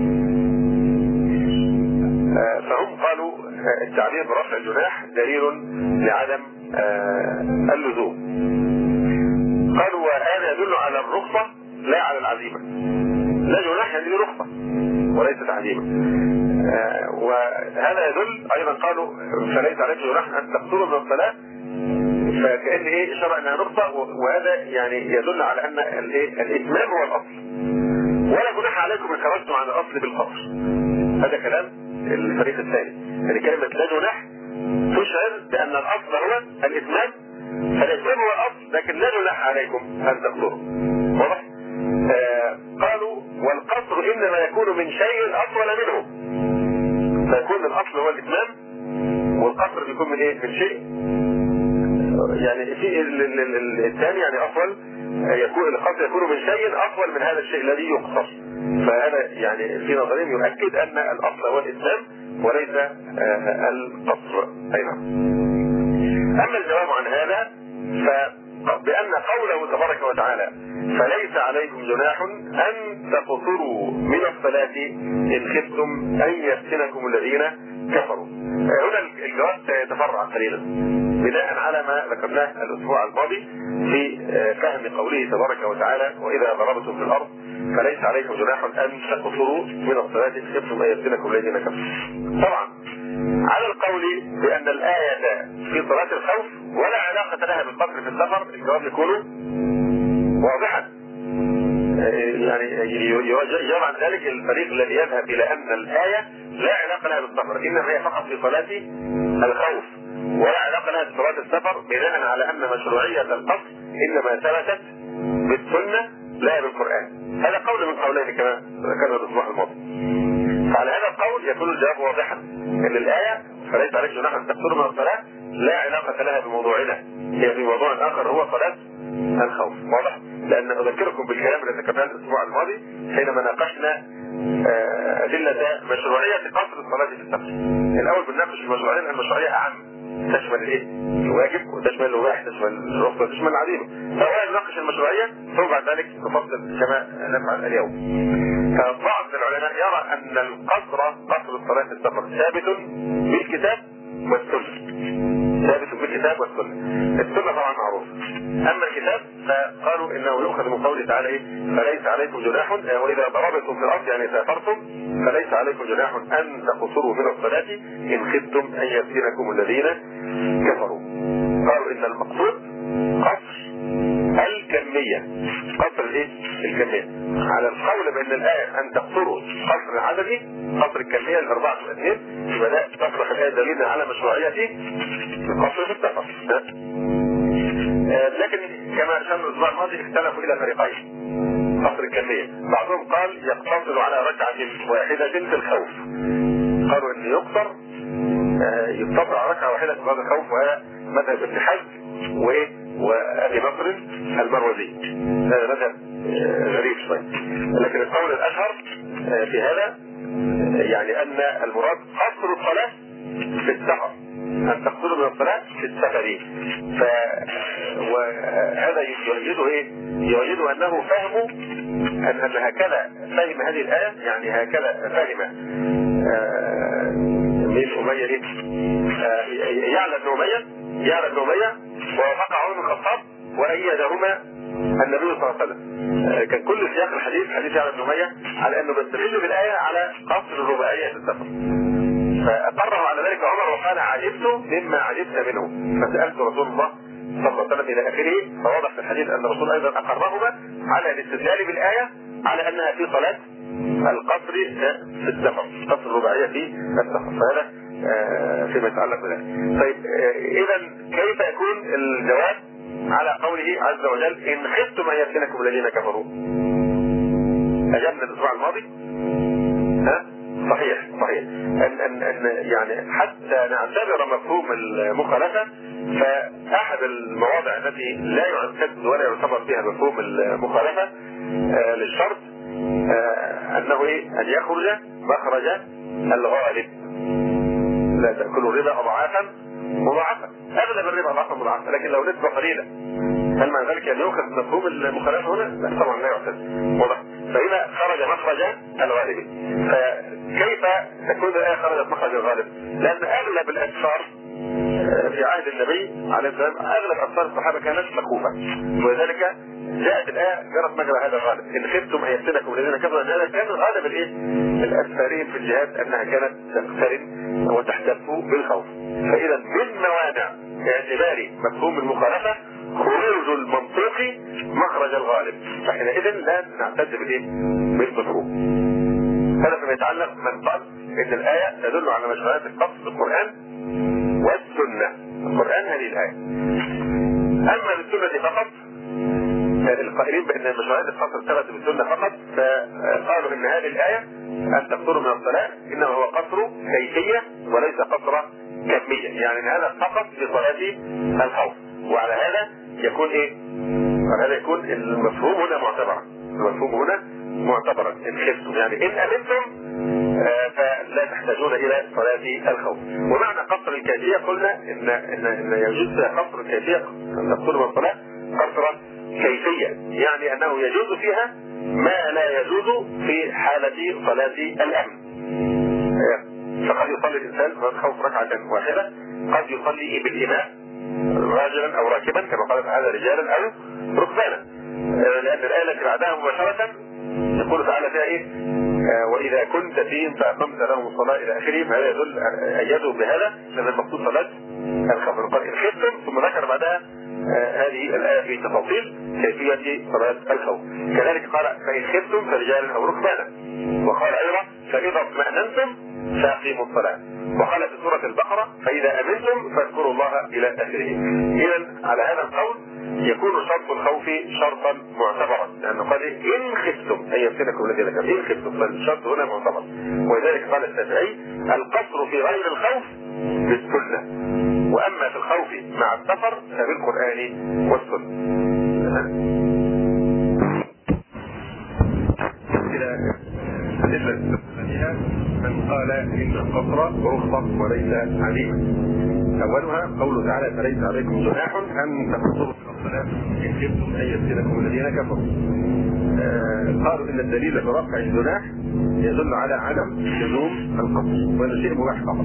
[SPEAKER 1] فهم قالوا التعبير برفع الجناح دليل لعدم اللزوم. قالوا وهذا يدل على الرخصة لا على العزيمة. لا جناح يعني رخصة وليست عزيمة. وهذا يدل أيضا قالوا فليس عليك جناح أن تقصروا من الصلاة، فكأن إشارة أنها رخصة، وهذا يدل على أن الإتمام هو الأصل، ولا جناح عليكم إن خرجتم عن الأصل بالقصر. هذا كلام الفريق الثاني. كلمة لا جناح تشعر بأن الأصل هو الإتمام، فالإتمام هو الأصل، لكن لا جناح عليكم أن تقصروا. واضح؟ قالوا والقصر إنما يكون من شيء أطول منه، فيكون الأصل هو الإتمام والقصر بيكون من من شيء في الثاني أطول، يكون القصر يكون من شيء أطول من هذا الشيء الذي يقصر. فهذا في نظرهم يؤكد أن الأصل هو الإتمام وليس القصر. أما الجواب عن هذا بأن قوله تبارك وتعالى فليس عليكم جناح أن تقصروا من الصلاة إن خفتم أن يفتنكم الذين كفروا. هنا الجواب يتفرع قليلا بناء على ما ذكرناه الأسبوع الماضي في فهم قوله تبارك وتعالى وإذا ضربتم في الأرض فليس عليكم جناح أن تقصروا من الصلاة إن خفتم أن يفتنكم الذين كفروا. طبعا على القول بأن الآية في صلاة الخوف ولا علاقة لها بالقصر في السفر الجواب يكون واضحا. يعني يجب عن ذلك الفريق الذي يذهب إلى أن الآية لا علاقة لها بالسفر إنما هي فقط في صلاة الخوف ولا علاقة لها بصلاة السفر بناء على أن مشروعية القصر إنما ثبتت بالسنة لا بالقرآن. هذا قول من قولين كما ذكرنا الأسبوع الماضي. فعلى هذا القول يكون الجواب واضحا ان الايه فليس عليك جناح ان تقصروا من الصلاه لا علاقه لها بموضوعنا، هي في موضوع اخر هو صلاه الخوف. واضح؟ لان اذكركم بالكلام الذي ذكرناه الاسبوع الماضي حينما ناقشنا ادله مشروعيه قصر الصلاه في السفر. الاول بنناقش المشروعيه لان المشروعيه اعم تشمل الايه؟ الواجب وتشمل الواحد تشمل الرخصه وتشمل العزيمه. فاولا نناقش المشروعيه ثم بعد ذلك نفصل كما نفعل اليوم. فبعض العلماء يرى ان قصر الصلاه في السفر ثابت بالكتاب والسنه. ثابت بالكتاب والسنه. السنه طبعا معروفه. اما الكتاب فقالوا انه يؤخذ من قوله تعالى ايه؟ فليس عليكم جناح واذا ضربتم في الارض يعني سافرتم فليس عليكم جناح ان تقصروا من الصلاه ان خفتم ان يفتنكم الذين كفروا. قالوا ان المقصود قصر الكميه. قصر الايه؟ الكميه. على القول بان الايه ان تقصروا قصر العددي قصر الكميه الاربعه والاثنين يبقى ده تصبح الايه دليلا على مشروعيه القصر في السفر. لكن كما اشرنا الاسبوع الماضي اختلفوا الى فريقين قصر الكميه. بعضهم قال يقتصر على ركعه واحده في الخوف. قالوا ان يقتصر على ركعه واحده في هذا الخوف وهذا مذهب ابن حزم وابي بكر المروزي. هذا مذهب غريب شويه. لكن القول الاشهر في هذا يعني ان المراد قصر الصلاه في السفر ان تقصروا من الصلاه في السفر. وهذا يؤيد انه فهم ان هكذا فهم هذه الايه يعني هكذا فهم من اميه يعلى بن اميه ووافق عمر بن الخطاب وايدهما النبي صلى الله عليه وسلم. كان كل سياق الحديث حديث يعلى بن اميه على انه بيستدل بالايه على قصر الرباعيه في السفر. فأقره على ذلك عمر وقال عجبت مما عجبت منه فسألت رسول الله صلى الله عليه وسلم إلى آخره. فواضح في الحديث أن الرسول أيضا أقرهما على الاستدلال بالآية على أنها في صلاة القصر في السفر قصر الرباعية في السفر. فهذا فيما يتعلق بذلك. طيب إذا كيف يكون الجواب على قوله عز وجل إن خفتم أن يفتنكم الذين كفروا؟ أجبنا الأسبوع الماضي صحيح أن يعني حتى نعتبر مفهوم المخالفة فأحد المواضع التي لا يعتد ولا يعتبر فيها مفهوم المخالفة للشرط أنه أن يخرج مخرج الغالب. لا تأكلوا الربا أضعافا مضاعفة. أغلب الربا أضعافا مضاعفة لكن لو نسبة قليلة هل معنى ذلك أن يؤخذ مفهوم المخالفة هنا؟ لا طبعا لا يعتد. واضح. فإذا خرج مخرج الغالب فكيف تكون الآية خرجت مخرج الغالب؟ لأن أغلب الأسفار في عهد النبي عليه السلام أغلب أسفار الصحابة كانت مكفوفة ولذلك جاءت الآية جرت مجرى هذا الغالب إن خفتم أن يفتنكم الذين كفروا. أن هذا كان غالب الأسفارين في الجهاد أنها كانت تقترن وتحتف بالخوف. فإذا من موانع باعتبار مفهوم المخالفة خروج المنطوق مخرج الغالب فحينئذ لا نعتد بالمفهوم. هذا فيما يتعلق من قال ان الايه تدل على مشروعيه القصر في القران والسنه. القران هذه الايه. اما بالسنه فقط القائلين بان مشروعيه القصر ثبت بالسنه فقط فقالوا ان هذه الايه ان تقصروا من الصلاه انما هو قصر كيفيه وليس قصر كميه. يعني ان هذا فقط لصلاه الخوف. وعلى هذا يكون على هذا يكون المفهوم هنا معتبرا. المفهوم هنا معتبرا ان خفتم يعني ان امنتم فلا تحتاجون الى صلاه الخوف. ومعنى قصر الكيفيه قلنا ان يجوز قصر الكيفيه ان تقصروا من الصلاه القصر كيفية، يعني أنه يجوز فيها ما لا يجوز في حالة صلاة الأمن. فقد يصلي الإنسان صلاة الخوف ركعة واحدة، قد يصلي بالإماء راجلا أو راكبا كما قال تعالى رجالا أو ركبانا، لأن الآية التي بعدها مباشرة يقول تعالى فيها إيه؟ وإذا كنت فيهم فأقمت لهم الصلاة إلى آخره، فهذا يدل أيده بهذا لأن المقصود صلاة الخوف. قال إن خفتم، ثم ذكر بعدها هذه الآية في تفاصيل كيفية صلاة الخوف. كذلك قال فإن خفتم فرجالا أو ركبانا، وقال أيضا فإذا اطمأننتم فأقيموا الصلاة، وقال في سورة البقرة فإذا أمنتم فاذكروا الله إلى آخره. إذا على هذا القول يكون شرط الخوف شرطا معتبرا، لأنه قال إن خفتم أن يفتنكم الذين كفروا، إن خفتم، فالشرط هنا معتبر. ولذلك قال الشافعي القصر في غير الخوف بالسنة، وأما في الخوف مع السفر فبالقرآن والسنة. إلى من قال إن القصر رخصة وليس عزيمة. أولها قوله تعالى فليس عليكم جناح أن تقصروا في الصلاة إن خفتم أن يفتنكم الذين كفروا. قالوا إن الدليل برفع الجناح يدل على عدم لزوم القصر، وهذا شيء مباح فقط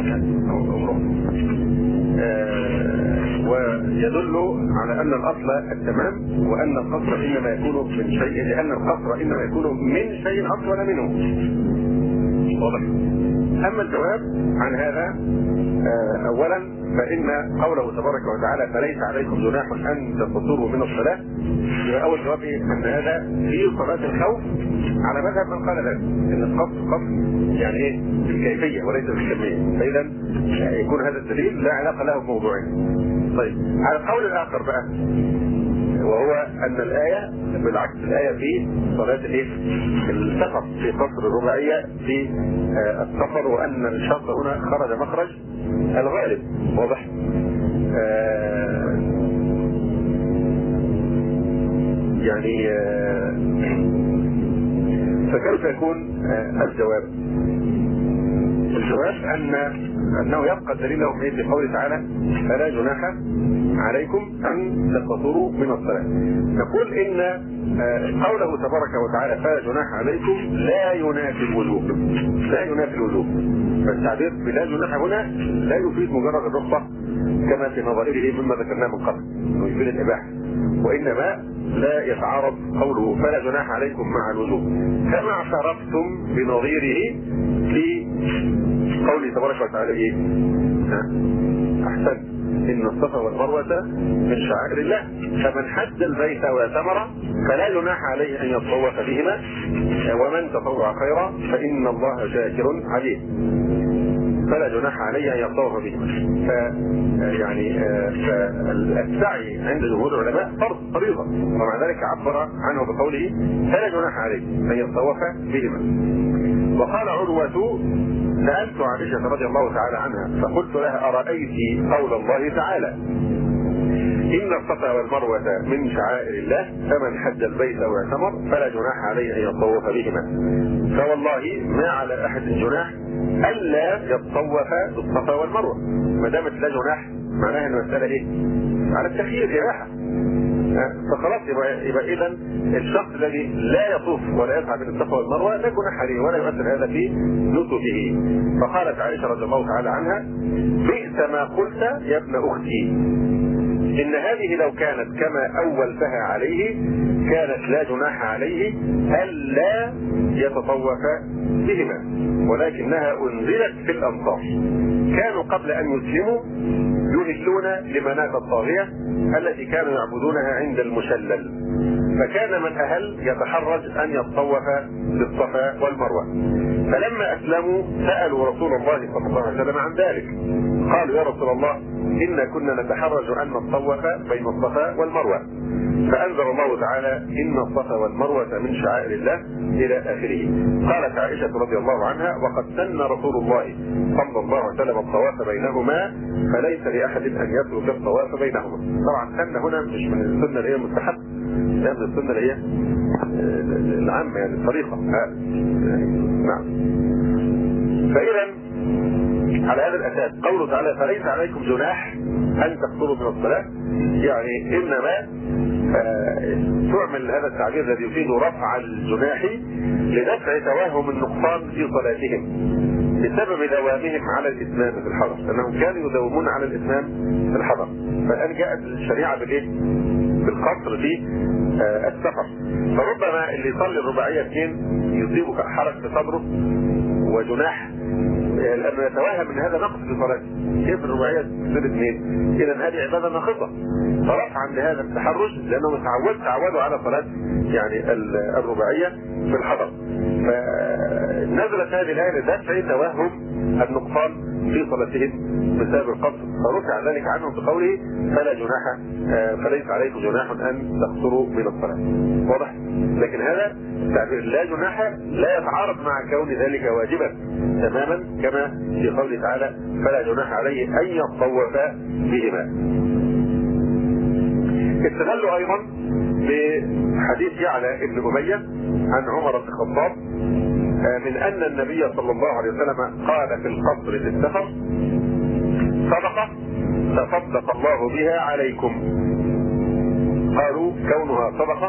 [SPEAKER 1] ويدل على أن الأصل التمام، وأن القصر إنما يكون من شيء، لأن القصر إنما يكون من شيء أطول منه. واضح؟ أما الجواب عن هذا أولا فإن قوله تبارك وتعالى فليس عليكم جناح أن تقصروا من الصلاة، أول جواب أن هذا في صلاة الخوف على مذهب من قال ذلك، أن القصر قصر يعني إيه بالكيفية وليس بالكمية، فإذا يكون هذا الدليل لا علاقة له بموضوعين. طيب على القول الآخر بقى، وهو أن الآية بالعكس، الآية في صلاة السفر في قصر الرباعية في السفر، وأن الشرط هنا خرج مخرج الغالب. واضح؟ يعني فكيف يكون الجواب؟ الجواب أنه يبقى الدليل لهم في قوله تعالى فلا جناح عليكم أن تقصروا من الصلاة. نقول إن قوله تبارك وتعالى فلا جناح عليكم لا ينافي الوجوب، لا ينافي الوجوب، فالتعبير بلا جناح هنا لا يفيد مجرد الرخصة كما في نظائره مما ذكرناه من قبل انه يفيد الإباحة، وإنما لا يتعارض قوله فلا جناح عليكم مع الوجوب كما اعترفتم بنظيره في قوله تبارك وتعالى ايه؟ احسن ان الصفا والمروة من شعائر الله فمن حج البيت واعتمر فلا جناح عليه ان يطوف بهما ومن تطوع خيرا فان الله شاكر عليم. فلا جناح عليه ان يطوف بهما. يعني السعي عند جمهور العلماء فرض فريضة، ومع ذلك عبر عنه بقوله فلا جناح عليه ان يطوف بهما. وقال عروة سألت عائشة رضي الله تعالى عنها فقلت لها أرأيت قول الله تعالى إن الصفا والمروة من شعائر الله فمن حج البيت واعتمر فلا جناح عليه أن يطوف بهما، فوالله ما على أحد جناح ألا يطوف بالصفا والمروة. ما دامت لا جناح معناها أن المسألة إيه؟ على التخيير إباحة، فخلاص يبقى إذا الشخص الذي لا يطوف ولا يسعى بين الصفا والمروة لا جناح عليه ولا يؤثر هذا في نسكه. فقالت عائشة رضي الله تعالى عنها بئس ما قلت يا ابن أختي، إن هذه لو كانت كما أولتها عليه كانت لا جناح عليه ألا يتطوف بهما، ولكنها أنزلت في الأمصار، كانوا قبل أن يسلموا يهلون لمناة الطاغية التي كانوا يعبدونها عند المشلل، فكان من أهل يتحرج أن يتطوف بالصفا والمروة. فلما أسلموا سألوا رسول الله صلى الله عليه وسلم عن ذلك، قالوا يا رسول الله إن كنا نتحرج أن نتطوف بين الصفا والمروة، فأنزل الله تعالى إن الصفا والمروة من شعائر الله إلى آخره. قالت عائشة رضي الله عنها وقد سن رسول الله صلى الله عليه وسلم الطواف بينهما فليس لأحد أن يترك الطواف بينهما. طبعا سن هنا مش من السنة اللي هي مستحب، لا من السنة اللي هي العامة يعني الطريقة. نعم. فإذا على هذا الاساس قوله تعالى فليس عليكم جناح ان تقصروا من الصلاه، يعني انما تعمل هذا التعبير الذي يفيد رفع الجناح لدفع توهم النقصان في صلاتهم بسبب دوامهم على الاتمام في الحضر، لانهم كانوا يداومون على الاتمام في الحضر، فالان جاءت الشريعه بالايه؟ بالقصر في السفر. فربما اللي يصلي الرباعيه 2 يصيبه حرج في صدره وجناح لانه يتوهم ان هذا نقص في صلاته، كيف الرباعيه تصير 2؟ اذا هذه عباده ناقصه، فرفعا لهذا التحرج لانهم تعودوا على صلاه يعني الرباعيه في الحضر. فنزلت هذه الايه لدفع توهم النقصان في صلاتهم بسبب القصر، فرفع ذلك عنهم بقوله فلا جناح فليس عليكم جناح ان تقصروا من الصلاه. واضح؟ لكن هذا التعبير لا جناح لا يتعارض مع كون ذلك واجبا تماما، كما في قوله تعالى فلا جناح عليه ان يطوف بهما. استدلوا ايضا بحديث يعلى ابن اميه عن عمر بن الخطاب من ان النبي صلى الله عليه وسلم قال في القصر في السفر صدقه تصدق الله بها عليكم. قالوا كونها صدقه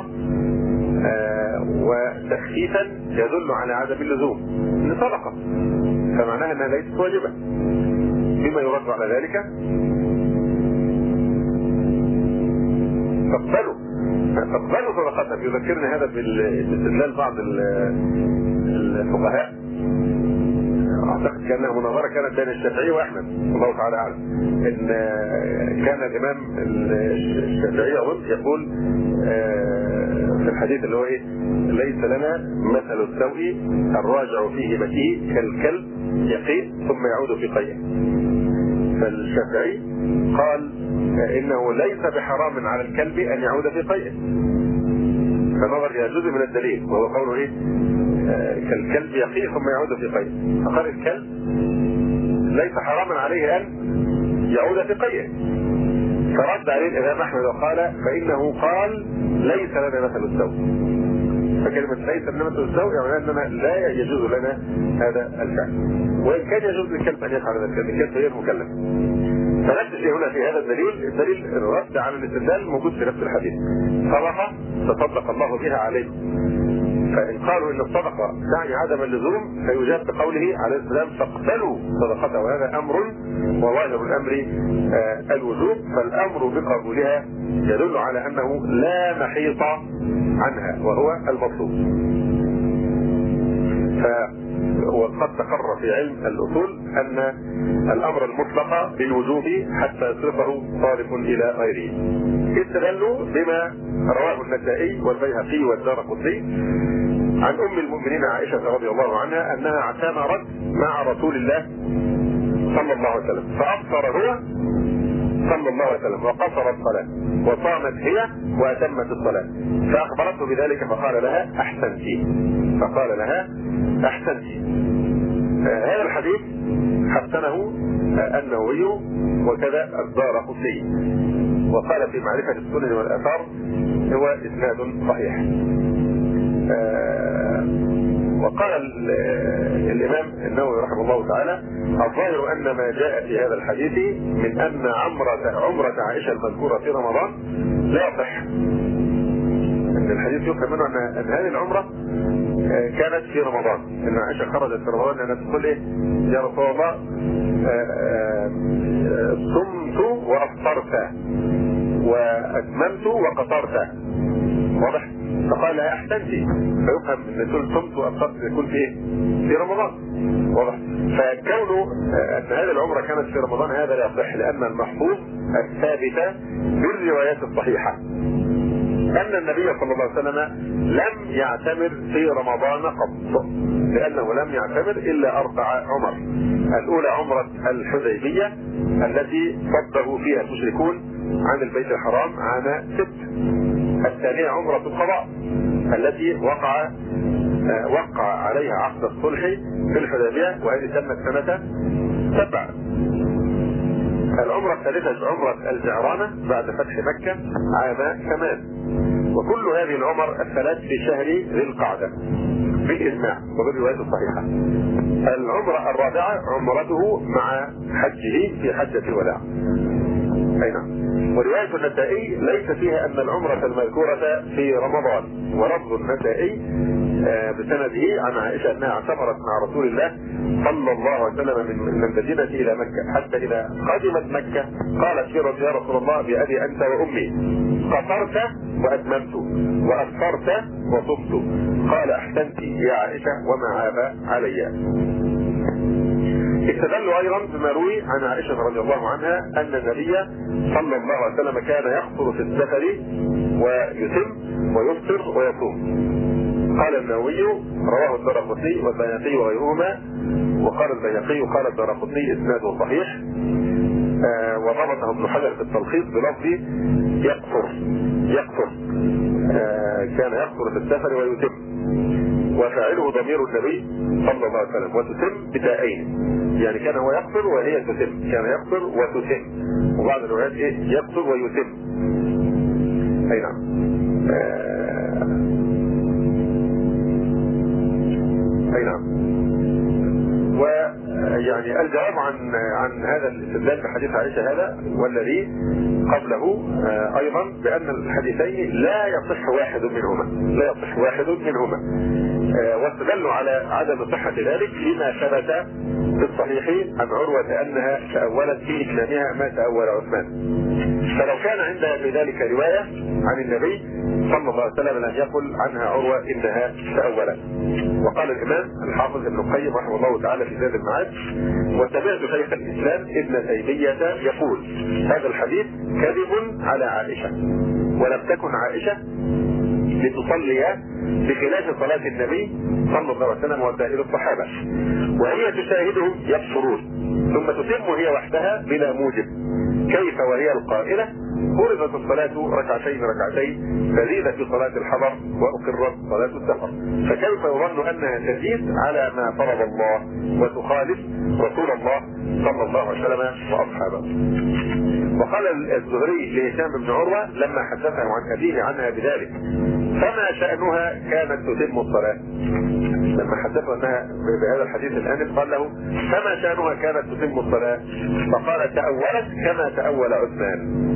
[SPEAKER 1] وتخفيفا يدل على عدم اللزوم، ان صدقه فمعناها انها ليست واجبه. بما يرد على ذلك فاقبلوا صدقتهم. يذكرني هذا باستدلال بعض الفقهاء، اعتقد كانها مناظره كانت بين الشافعي واحمد الله تعالى اعلم، ان كان الامام الشافعي يقول في الحديث اللي هو ايه ليس لنا مثل السوء الراجع في هبته كالكلب يقيء ثم يعود في قيئه. فالشافعي قال انه ليس بحرام على الكلب ان يعود في قيئه، فنظر الى جزء من الدليل وهو قوله ايه كالكلب يقيء ثم يعود في قيئه، فقال الكلب ليس حراما عليه ان يعود في قيئه. فرد عليه الامام احمد وقال فانه قال ليس لنا مثل السوء، فكلمة ليس لنا مثل السوء يعني اننا لا يجوز لنا هذا الفعل، وان كان يجوز للكلب ان يفعل هذا الفعل، الكلب غير مكلف. فنفس الشيء هنا في هذا الدليل الرد على الاستدلال موجود في نفس الحديث، صدقه تصدق الله بها عليكم. فان قالوا ان الصدقه تعني عدم اللزوم فيجاب بقوله عليه السلام فاقبلوا صدقته، وهذا امر وواجب الامر الوجوب، فالامر بقبولها يدل على انه لا محيط عنها وهو المطلوب. وقد تقرر في علم الاصول ان الامر المطلق بالوجوب حتى يصرفه صارف الى غيره. استدلوا بما رواه النسائي والبيهقي والدارقطني عن ام المؤمنين عائشه رضي الله عنها انها اعتمرت مع رسول الله صلى الله عليه وسلم فافطر هو صلى الله عليه وسلم وقصر الصلاه وصامت هي واتمت الصلاه، فاخبرته بذلك فقال لها احسنت. هذا الحديث حسنه النووي وكذا الدارقطني، وقال في معرفه السنن والاثار هو اسناد صحيح. وقال الامام النووي رحمه الله تعالى الظاهر ان ما جاء في هذا الحديث من ان عمرة عائشه المذكوره في رمضان لا يصح. ان الحديث يفهم منه ان هذه العمره كانت في رمضان، ان عائشه خرجت في رمضان لانها تقول ايه يا رسول الله صمت وافطرت واتممت وقصرت. واضح؟ فقال لها احسنتي، فيفهم ان تقول صمت وافطرت يكون في ايه؟ في رمضان. واضح؟ فكونه ان هذه العمره كانت في رمضان هذا لا يصح، لان المحفوظ الثابته بالروايات الصحيحه ان النبي صلى الله عليه وسلم لم يعتمر في رمضان قط، لانه لم يعتمر الا 4 عمر. الاولى عمره الحديبيه التي صده فيها المشركون عن البيت الحرام عام 6. الثانيه عمره القضاء التي وقع عليها عقد الصلح في الحديبيه، وهذه تمت سنه 7. العمره الثالثه عمره الجعرانه بعد فتح مكه عام 8. وكل هذه العمر الثلاث في شهر ذي القعده. بالإجماع وبالروايات الصحيحة. العمرة الرابعة عمرته مع حجه في حجة الوداع. أي نعم. ورواية النسائي ليس فيها أن العمرة المذكورة في رمضان، ولفظ النسائي بسنده عن عائشة أنها اعتمرت مع رسول الله صلى الله عليه وسلم من المدينة إلى مكة، حتى إذا قدمت مكة قالت يا رسول الله بأبي أنت وأمي، قصرت وأتممت وأفطرت وصمت. قال أحسنت يا عائشة وما عاب علي. استدلوا ايضا بما روي عن عائشه رضي الله عنها ان النبي صلى الله عليه وسلم كان يقصر في السفر ويتم ويفطر ويصوم. قال النووي رواه الدارقطني والبيهقي وغيرهما، وقال البيهقي وقال الدارقطني اسناده صحيح، وربطه ابن حجر في التلخيص بلفظ يقصر. كان يقصر في السفر ويتم، وفاعله ضمير النبي صلى الله عليه وسلم، وتتم بتاءين، يعني كان هو يقصر وهي تتم، كان يقصر وتتم، وبعض الروايات يقصر ويتم. اي نعم. اي نعم. ويعني الجواب عن هذا الاستدلال بحديث عائشة هذا والذي قبله ايضا بان الحديثين لا يصح واحد منهما، واستدلوا على عدم صحة ذلك لما ثبت في الصحيح عن عروة انها تأولت في اتمامها ما تأول عثمان. فلو كان عندها في ذلك رواية عن النبي صلى الله عليه وسلم لم يقل عنها عروة انها تأولت. وقال الامام الحافظ ابن القيم رحمه الله تعالى في زاد المعاد: وسمعت شيخ الاسلام ابن تيمية يقول هذا الحديث كذب على عائشة، ولم تكن عائشة لتصلي بخلاف صلاة النبي صلى الله عليه وسلم وسائر الصحابة، وهي تشاهدهم يقصرون ثم تتم هي وحدها بلا موجب، كيف وهي القائلة فرضت الصلاة ركعتين فزيدت في صلاة الحضر وأقرت صلاة السفر، فكيف يظن أنها تزيد على ما فرض الله وتخالف رسول الله صلى الله عليه وسلم وأصحابه. وقال الزهري لهشام بن عروة لما حدثه عن أبيه عنها بذلك: فما شأنها كانت تتم الصلاة؟ لما حدثه أنها بهذا الحديث الآنف قال له: فما شأنها كانت تتم الصلاة؟ فقال: تأولت كما تأول عثمان.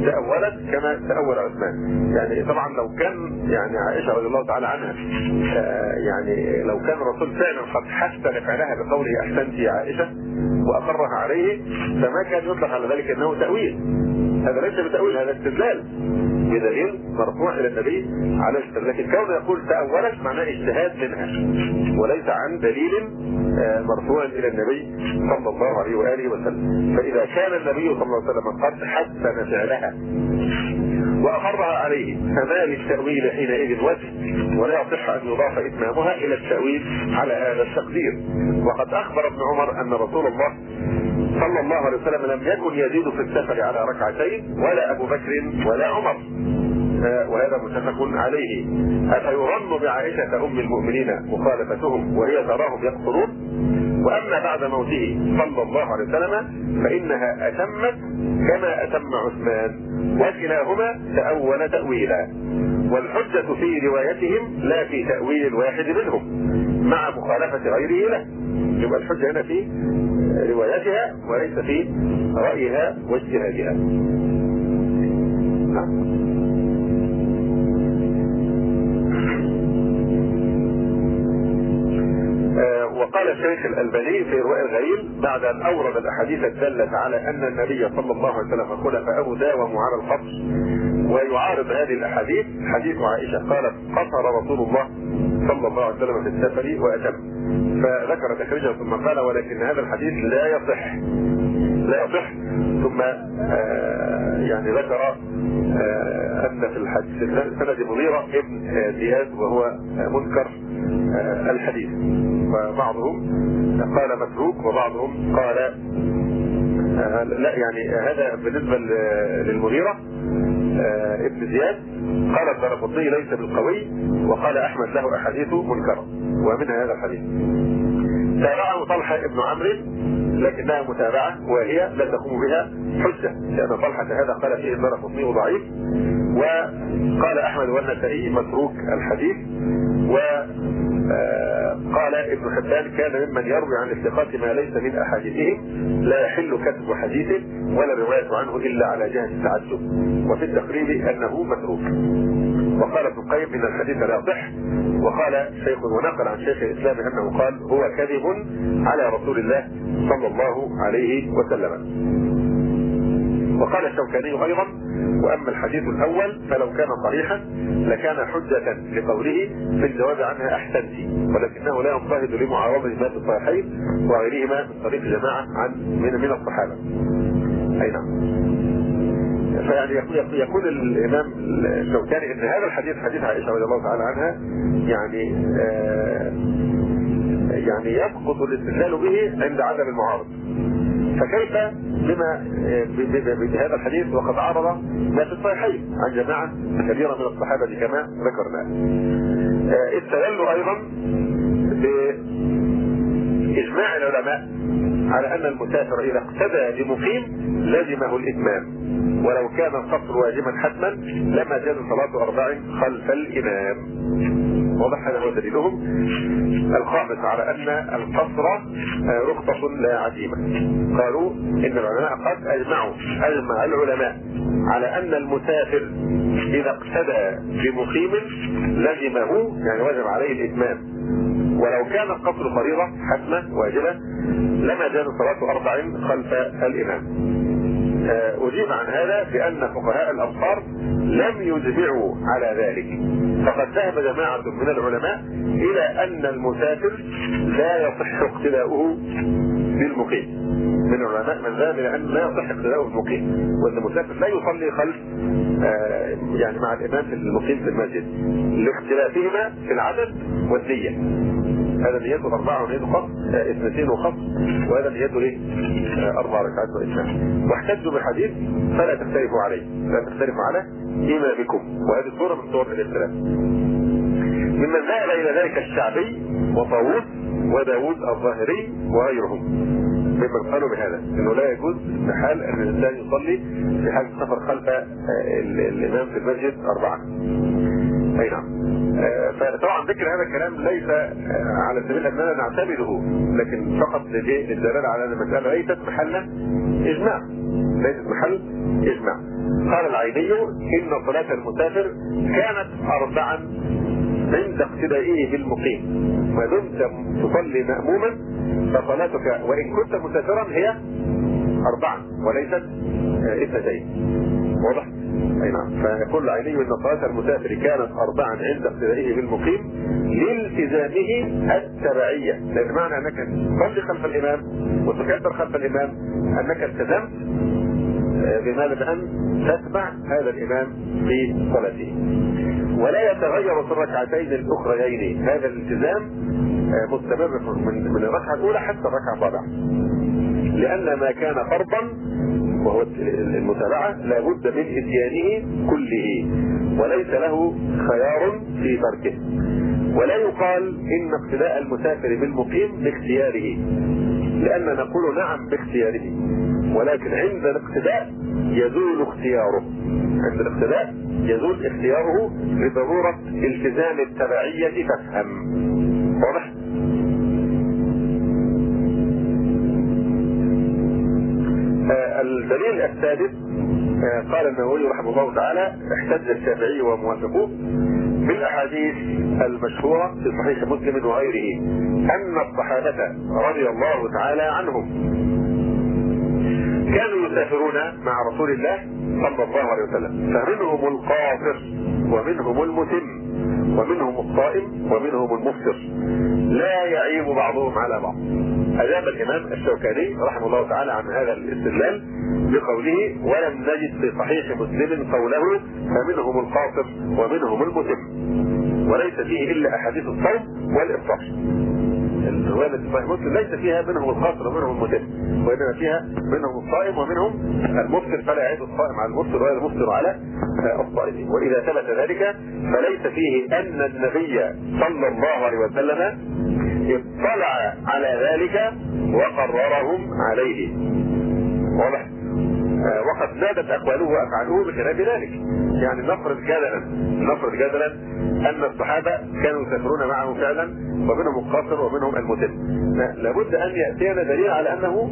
[SPEAKER 1] يعني طبعا لو كان يعني عائشة رضي الله تعالى عنها يعني لو كان الرسول فعلا قد حسن فعلها بقوله أحسنت يا عائشة وأقرها عليه فما كان يطلق على ذلك أنه تأويل. هذا ليس بتأويل، هذا استدلال بدليل مرفوع إلى النبي عليه الصلاة والسلام. لكن كونه يقول تأولت معناه اجتهاد منها وليس عن دليل مرفوع إلى النبي صلى الله عليه وآله وسلم. فإذا كان النبي صلى الله عليه وسلم قد حسن فعلها وأقرها عليه فما للتأويل حينئذ وجه، ولا يصح أن يضاف إتمامها إلى التأويل على هذا التقدير. وقد أخبر ابن عمر أن رسول الله صلى الله عليه وسلم لم يكن يزيد في السفر على ركعتين ولا أبو بكر ولا عمر، وهذا متفق عليه. أفيظن بعائشة أم المؤمنين مخالفتهم وهي تراهم يقصرون؟ وأما بعد موته صلى الله عليه وسلم فإنها أتمت كما أتم عثمان، وكلاهما تأول تأويلا، والحجة في روايتهم لا في تأويل الواحد منهم مع مخالفة غيره له. يبقى الحجة هنا في روايتها وليس في رأيها واجتهادها. وقال الشيخ الألباني في رواء الغليل بعد أن أورد الأحاديث الدالة على أن النبي صلى الله عليه وسلم خلفاءه داوموا على القصر، ويعارض هذه الأحاديث حديث عائشة قالت: قصر رسول الله صلى الله عليه وسلم في السفر وأتم، فذكر تخريجه ثم قال: ولكن هذا الحديث لا يصح. ثم يعني ذكر أن في سند مغيرة ابن زياد وهو منكر الحديث، وبعضهم قال متروك وبعضهم قال لا. يعني هذا بالنسبة للمغيرة ابن زياد قال الدارقطني ليس بالقوي، وقال أحمد له أحاديث منكرة ومنها هذا الحديث. تابعه طلحة ابن عمرو لكنها متابعة وهي لا تقوم بها حجة، لأن طلحة هذا قال فيه الدارقطني ضعيف، وقال أحمد والنسائي متروك الحديث، قال ابن حبان كان ممن يروي عن الثقات ما ليس من احاديثهم، لا يحل كتب حديثه ولا الروايه عنه الا على جهه التعجب، وفي التقريب انه متروك. وقال ابن القيم ان الحديث لا يصح، وقال شيخ ونقل عن شيخ الاسلام انه قال هو كذب على رسول الله صلى الله عليه وسلم. وقال الشوكاني ايضا واما الحديث الاول فلو كان صريحا لكان حجة لقوله في الجواب عنها احسنت، ولكنه لا ينضبط لمعارضة ما في الصحيحين وغيرهما من طريق جماعة من الصحابة. اي نعم. فيعني يقول الامام الشوكاني ان هذا الحديث حديث عائشة رضي الله تعالى عنها يعني يسقط الاستدلال به عند عدم المعارض، فكيف بهذا الحديث وقد عرض ما في الصحيحين عن جماعة كبيرة من الصحابة كما ذكرنا. استدلوا ايضا باجماع العلماء على ان المسافر اذا اقتدى بمقيم لزمه الاتمام، ولو كان القصر واجبا حتما لما جاز صلاة 4 خلف الامام. واضح هذا هو دليلهم الخامس على ان القصر رخصة لا عزيمة. قالوا ان العلماء قد اجمع العلماء على ان المسافر اذا اقتدى بمقيم لزمه يعني واجب عليه الاتمام، ولو كان القصر فريضة حتمة واجبة لما جاز صلاة 4 خلف الامام. أجيب عن هذا بأن فقهاء الأمصار لم يجمعوا على ذلك، فقد ذهب جماعة من العلماء إلى أن المسافر لا يصح اقتداؤه بالمقيم. من العلماء من ذهب إلى أن لا يصح اقتداؤه بالمقيم، وأن المسافر لا يصلي خلف يعني مع الإمام في المقيم في المسجد لاختلافهما في العدد والنية. هذا نيته 4 ونيته خط 2 وخط، وهذا نيته ايه 4 ركعات وإتمام. واحتجوا بحديث فلا تختلفوا عليه، لا تختلفوا على إمامكم، وهذه صورة من صور الاختلاف. ممن ذهب إلى ذلك الشعبي وطاووس وداود الظاهري وغيرهم ممن قالوا بهذا انه لا يجوز في حال ان الانسان يصلي في حال السفر خلف الامام في المسجد 4. اي نعم. فطبعا ذكر هذا الكلام ليس على سبيل اننا نعتمده، لكن فقط للدلاله على ان المساله ليست محل اجماع، ليست محل اجماع. قال العيني ان صلاه المسافر كانت 4 عند اقتدائه بالمقيم، ما دمت تصلي مأموما فصلاتك وان كنت مسافرا هي 4 وليست 2. واضح؟ اي نعم. فيقول العيني ان صلاة المسافر كانت 4 عند اقتدائه بالمقيم لالتزامه التبعية، لان معنى انك تصلي خلف الامام وتكبر خلف الامام انك التزمت بماذا؟ بان تتبع هذا الامام في صلاته، ولا يتغير في الركعتين الاخريين. هذا الالتزام مستمر من الركعة الاولى حتى الركعة الرابعة، لان ما كان فرضا وهو المتابعة لابد من اتيانه كله، وليس له خيار في تركه. ولا يقال ان اقتداء المسافر بالمقيم باختياره، لان نقول نعم باختياره، ولكن عند الاقتداء يزول اختياره، عند الاقتداء يزول اختياره لضرورة التزام التبعية. فافهم. واضح؟ الدليل السادس قال النووي رحمه الله تعالى احتج الشافعي وموافقوه بالاحاديث المشهورة في صحيح مسلم وغيره ان الصحابة رضي الله تعالى عنهم كانوا يسافرون مع رسول الله صلى الله عليه وسلم، فمنهم القاصر ومنهم المتم ومنهم الصائم ومنهم المفطر لا يعيب بعضهم على بعض. أجاب الإمام الشوكاني رحمه الله تعالى عن هذا الاستدلال بقوله ولم نجد في صحيح مسلم قوله فمنهم القاصر ومنهم المتم، وليس فيه إلا أحاديث الصوم والإفطار. الرواية في صحيح مسلم ليس فيها منهم القاصر ومنهم المتم، وإنما فيها منهم الصائم ومنهم المفطر، فلا يعيد الصائم على المفطر ولا المفطر على الصائم. وإذا ثبت ذلك فليس فيه أن النبي صلى الله عليه وسلم اطلع على ذلك وقررهم عليه. واضح؟ وقد زادت اقواله وافعاله بخلاف ذلك. يعني نفرض جدلا ان الصحابه كانوا يسافرون معه فعلا، ومنهم القاصر ومنهم المتم. لابد ان ياتينا دليل على انه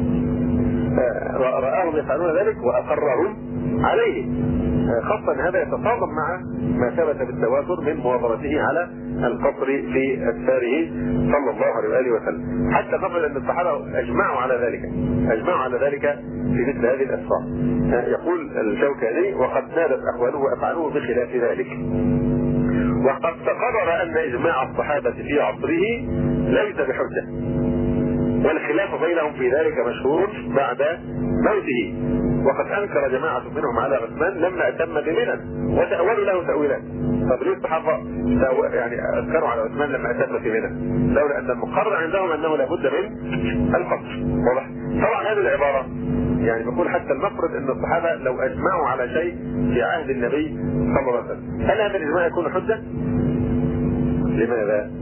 [SPEAKER 1] راهم يفعلون ذلك واقرهم عليه، خاصة هذا يتصادم مع ما ثبت بالتواتر من مواظبته على القصر في أسفاره صلى الله عليه وآله وسلم. حتى نفرض أن الصحابة أجمعوا على ذلك في مثل هذه الأسفار. يقول الشوكاني: وقد زادت أقواله وأفعاله بخلاف ذلك، وقد تقرر أن إجماع الصحابة في عصره ليس بحجة، والخلاف بينهم في ذلك مشهور بعد موته. وقد انكر جماعه منهم على عثمان لما اتم بمنى وتاولوا له تاويلات. طب ليه الصحابه يعني انكروا على عثمان لما اتم في منى؟ لولا ان المقرر عندهم انه لابد من القصر. واضح؟ طبعا هذه العباره يعني بقول حتى المفرض ان الصحابه لو اجمعوا على شيء في عهد النبي صلى الله عليه وسلم، هل هذا الاجماع يكون حجه؟ لماذا؟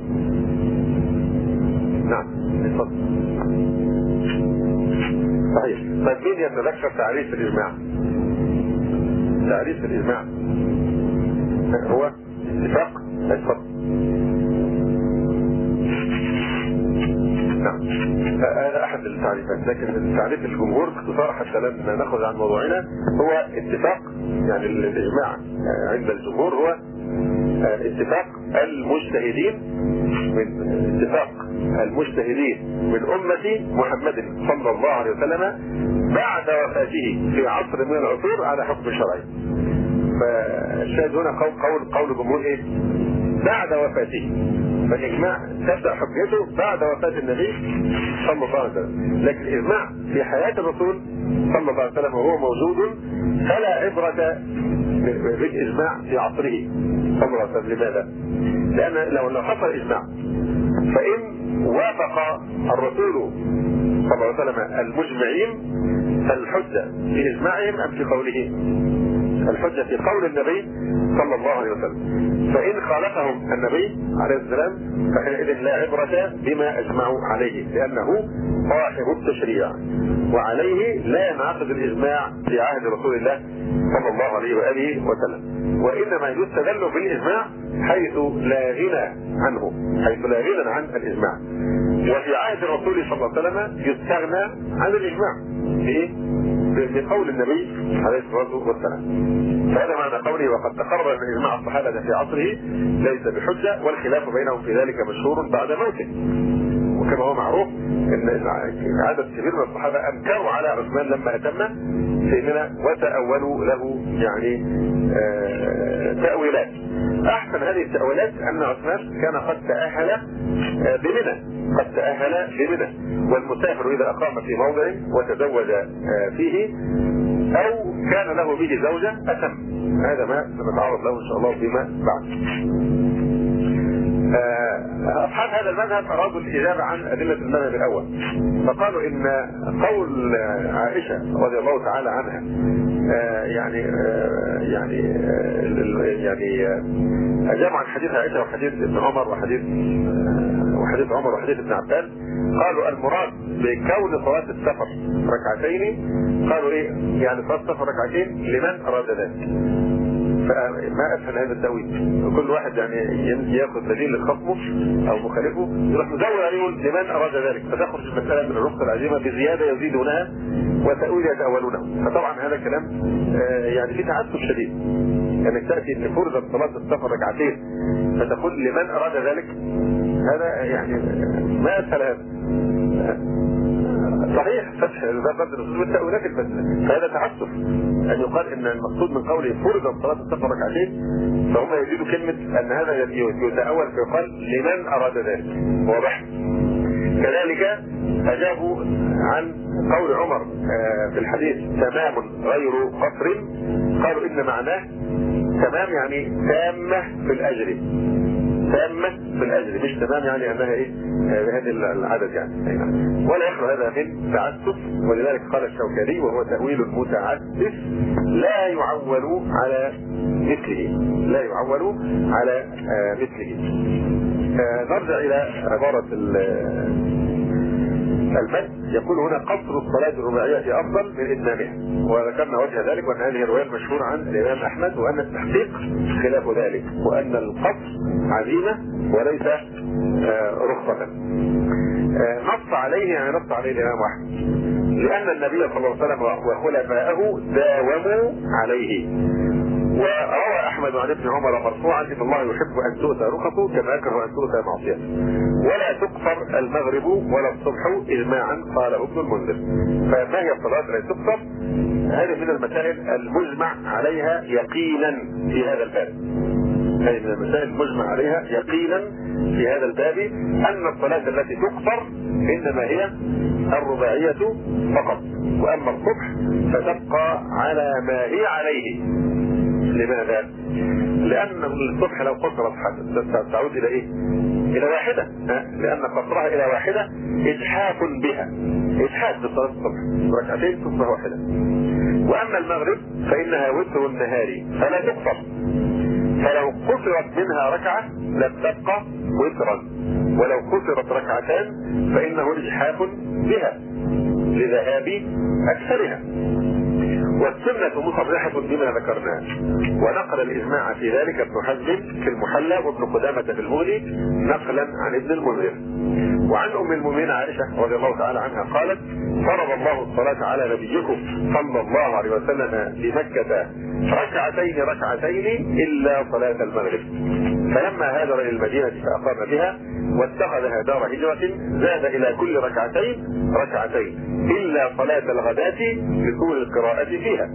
[SPEAKER 1] نعم اتفضل. صحيح. طيب مين يتذكر تعريف الإجماع؟ تعريف الإجماع هو اتفاق. اتفضل. نعم هذا أحد التعريفات، لكن تعريف الجمهور باختصار حتى لا نأخذ عن موضوعنا هو اتفاق. يعني الإجماع عند الجمهور هو اتفاق المجتهدين من أمة محمد صلى الله عليه وسلم بعد وفاته في عصر من العصور على حكم شرعي. فالشاهد هنا قول الجمهور ايه؟ بعد وفاته. فالإجماع تبدأ حجته بعد وفاة النبي صلى الله عليه وسلم، لكن الإجماع في حياة الرسول صلى الله عليه وسلم وهو موجود فلا عبرة بالإجماع في عصره صلى الله عليه وسلم. لماذا؟ لأن لو حصل إجماع فإن وافق الرسول صلى الله عليه وسلم المجمعين فالحجة في إجماعهم أم في قوله؟ الحجة في قول النبي صلى الله عليه وسلم. فإن خالفهم النبي عليه السلام فحينئذ لا عبرة بما أجمعوا عليه، لأنه صاحب التشريع، وعليه لا ينعقد الإجماع في عهد رسول الله صلى الله عليه وآله وسلم. وإنما يستدل بالإجماع حيث لا غنى عن الإجماع. وفي عهد الرسول صلى الله عليه وسلم يستغنى عن الإجماع بقول النبي عليه الصلاة والسلام. فهذا معنى قوله: وقد تقرر ان اجماع الصحابه في عصره ليس بحجه، والخلاف بينهم في ذلك مشهور بعد موته. وكما هو معروف ان عدد كبير من الصحابه انكروا على عثمان لما اتم في منى وتاولوا له يعني تاويلات. احسن هذه التاويلات ان عثمان كان قد تاهل بمنى، والمسافر اذا اقام في موضع وتزوج فيه او كان له به زوجة أتم. هذا ما سنتعرض له ان شاء الله فيما بعد. اصحاب هذا المذهب ارادوا الاجابة عن ادلة المذهب الاول، فقالوا ان قول عائشة رضي الله تعالى عنها جمع عن حديث عائشة وحديث ابن عمر وحديث عمر وحديث ابن عباس، قالوا المراد بكون صلاة السفر ركعتين، قالوا ايه يعني صلاة السفر ركعتين لمن اراد ذلك. فما اسهل هذا التأويل، كل واحد يعني ياخذ دليل لخصمه او مخالفه يروح مزود عليه لمن اراد ذلك، فتخرج المسألة من الرخصة العزيمة بزيادة يزيدونها وتأويل يتأولونه. فطبعا هذا كلام يعني في تعسف شديد، انك تأتي ان فرضت صلاة السفر ركعتين فتقول لمن اراد ذلك، هذا يعني ما اسهل هذا. صحيح فتح باب الرسول والتأويلات الفاسدة، فهذا تعسف ان يقال ان المقصود من قوله فرضت صلاة السفر ركعتين، فهم يزيدوا كلمة ان هذا يتأول فيقال لمن اراد ذلك. واضح؟ كذلك اجابوا عن قول عمر في الحديث تمام غير قصر، قالوا ان معناه تمام يعني تامة في الاجر، مش تمام يعني انها ايه بهذه العدد يعني. ولا يخلو هذا من تعسف، ولذلك قال الشوكاني وهو تأويل متعسف لا يعول على مثله. نرجع الى عبارة المد. يقول هنا قصر الصلاة الرباعية أفضل من إتمامها، وذكرنا وجه ذلك وأن هذه الرواية المشهورة عن الإمام أحمد، وأن التحقيق خلاف ذلك، وأن القصر عزيمة وليس رخصة. نص عليه، يعني نص عليه الإمام أحمد لأن النبي صلى الله عليه وسلم وخلفائه داوموا عليه. وروى احمد عن ابن عمر مرفوعا ان الله يحب ان تؤتى رخصه كما يكره ان تؤتى معصيته، ولا تقصر المغرب ولا الصبح اجماعا، قاله ابن المنذر. فما هي الصلاه التي تقصر؟ هذه من المسائل المجمع عليها يقينا في هذا الباب. هذه من المسائل المجمع عليها يقينا في هذا الباب، ان الصلاه التي تقصر انما هي الرباعيه فقط، واما الصبح فتبقى على ما هي عليه. لماذا؟ لأن الصبح لو قصرت تعود إلى إيه؟ إلى واحدة، لأن قصرها إلى واحدة إجحاف بها، إجحاف بصلاة الصبح، ركعتين تصبح واحدة. وأما المغرب فإنها وتر النهار فلا تقصر، فلو قصرت منها ركعة لم تبقى وترا، ولو قصرت ركعتان فإنه إجحاف بها لذهاب أكثرها. والسنة مصرحة بما ذكرناه، ونقل الإجماع في ذلك ابن حزم في المحلى وابن قدامة في المغني نقلا عن ابن المنذر. وعن أم المؤمنين عائشة رضي الله تعالى عنها قالت: فرض الله الصلاة على نبيكم صلى الله عليه وسلم بمكة ركعتين إلا صلاة المغرب، فلما هاجر إلى المدينة فأقام بها واتخذها دار هجرة زاد إلى كل ركعتين إلا صلاة الغداة لطول القراءة فيها،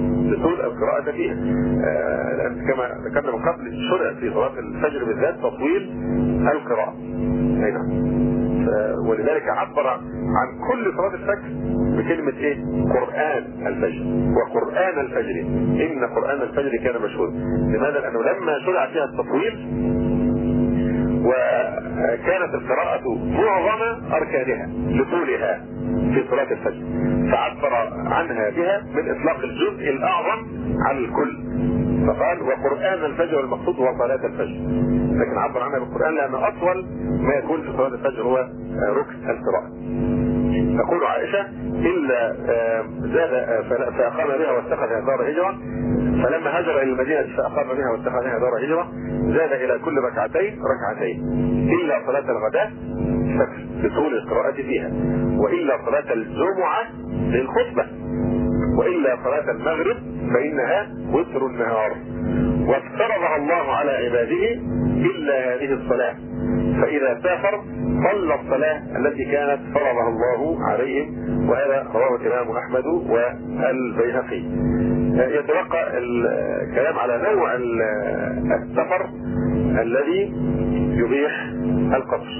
[SPEAKER 1] كما ذكرنا من قبل شرع في صلاة الفجر بالذات تطويل القراءة. ولذلك عبر عن كل صلاة الفجر بكلمة ايه؟ قرآن الفجر، وقرآن الفجر إن قرآن الفجر كان مشهودا. لماذا؟ لأنه لما شرع فيها التطويل وكانت القراءة معظم أركانها لطولها في صلاة الفجر، فعبر عنها بها من إطلاق الجزء الأعظم على الكل، فقال وقرآن الفجر، والمقصود هو صلاة الفجر، لكن عبر عنها بالقرآن لأن أطول ما يكون في صلاة الفجر هو ركن القراءة. تقول عائشة: إلا زاد فأقام بها واتخذها دار هجرة، فلما هاجر إلى المدينة فأقام بها واتخذها دار هجرة زاد إلى كل ركعتين إلا صلاة الغداء لطول القراءة فيها، وإلا صلاة الجمعة للخطبة، وإلا صلاة المغرب فإنها وتر النهار، وافترضها الله على عباده إلا هذه الصلاة، فإذا سافر صلى الصلاة التي كانت فرضها الله عليهم. وهذا رواه الإمام أحمد والبيهقي. يتبقى الكلام على نوع السفر الذي يبيح القصر.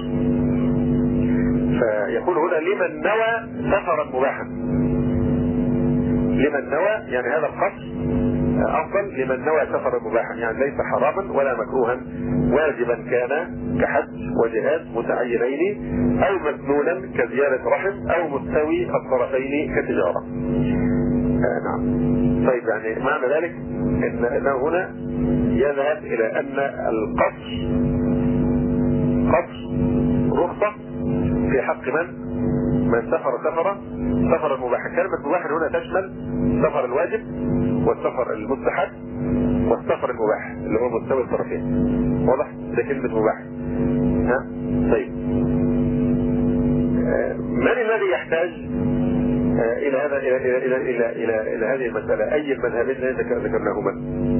[SPEAKER 1] فيقول هنا: لمن نوى سفرا مباحا. لمن نوى يعني هذا القصر أفضل لمن نوى سفرا مباحا، يعني ليس حراما ولا مكروها، واجبا كان كحج وجهاد متعينين، أو مسنونا كزيارة رحم، أو مستوي الطرفين كتجارة. نعم. طيب، يعني معنى ذلك أنه هنا يذهب إلى أن القصر رخصة في حق من سفر مباحا. كلمة مباحا هنا تشمل سفر الواجب والسفر المستحب والسفر المباح اللي هو مستوي الطرفين. واضح؟ ده كلمة مباح. طيب، من الذي يحتاج إلى هذا إلى هذه المسألة؟ أي المذهبين ذكرناهما؟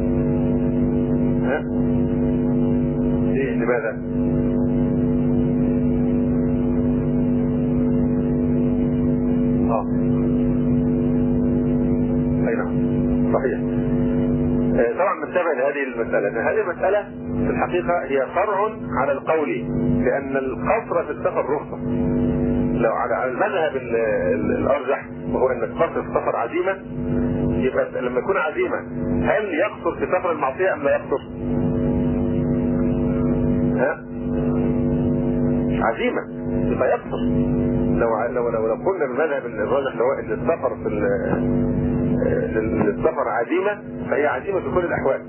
[SPEAKER 1] لماذا؟ أي نعم، صحيح. طبعا ننتبه لهذه المسألة، أن هذه المسألة في الحقيقة هي فرع على القول لأن القصر في السفر رخصة. لو على المذهب الأرجح وهو أن القصر في السفر عزيمة، يبقى لما يكون عزيمة هل يقصر في سفر المعصية أم لا يقصر؟ عزيمة يبقى يقصر. لو قلنا المذهب الراجح هو ان السفر السفر عزيمة، فهي عزيمة في كل الأحوال.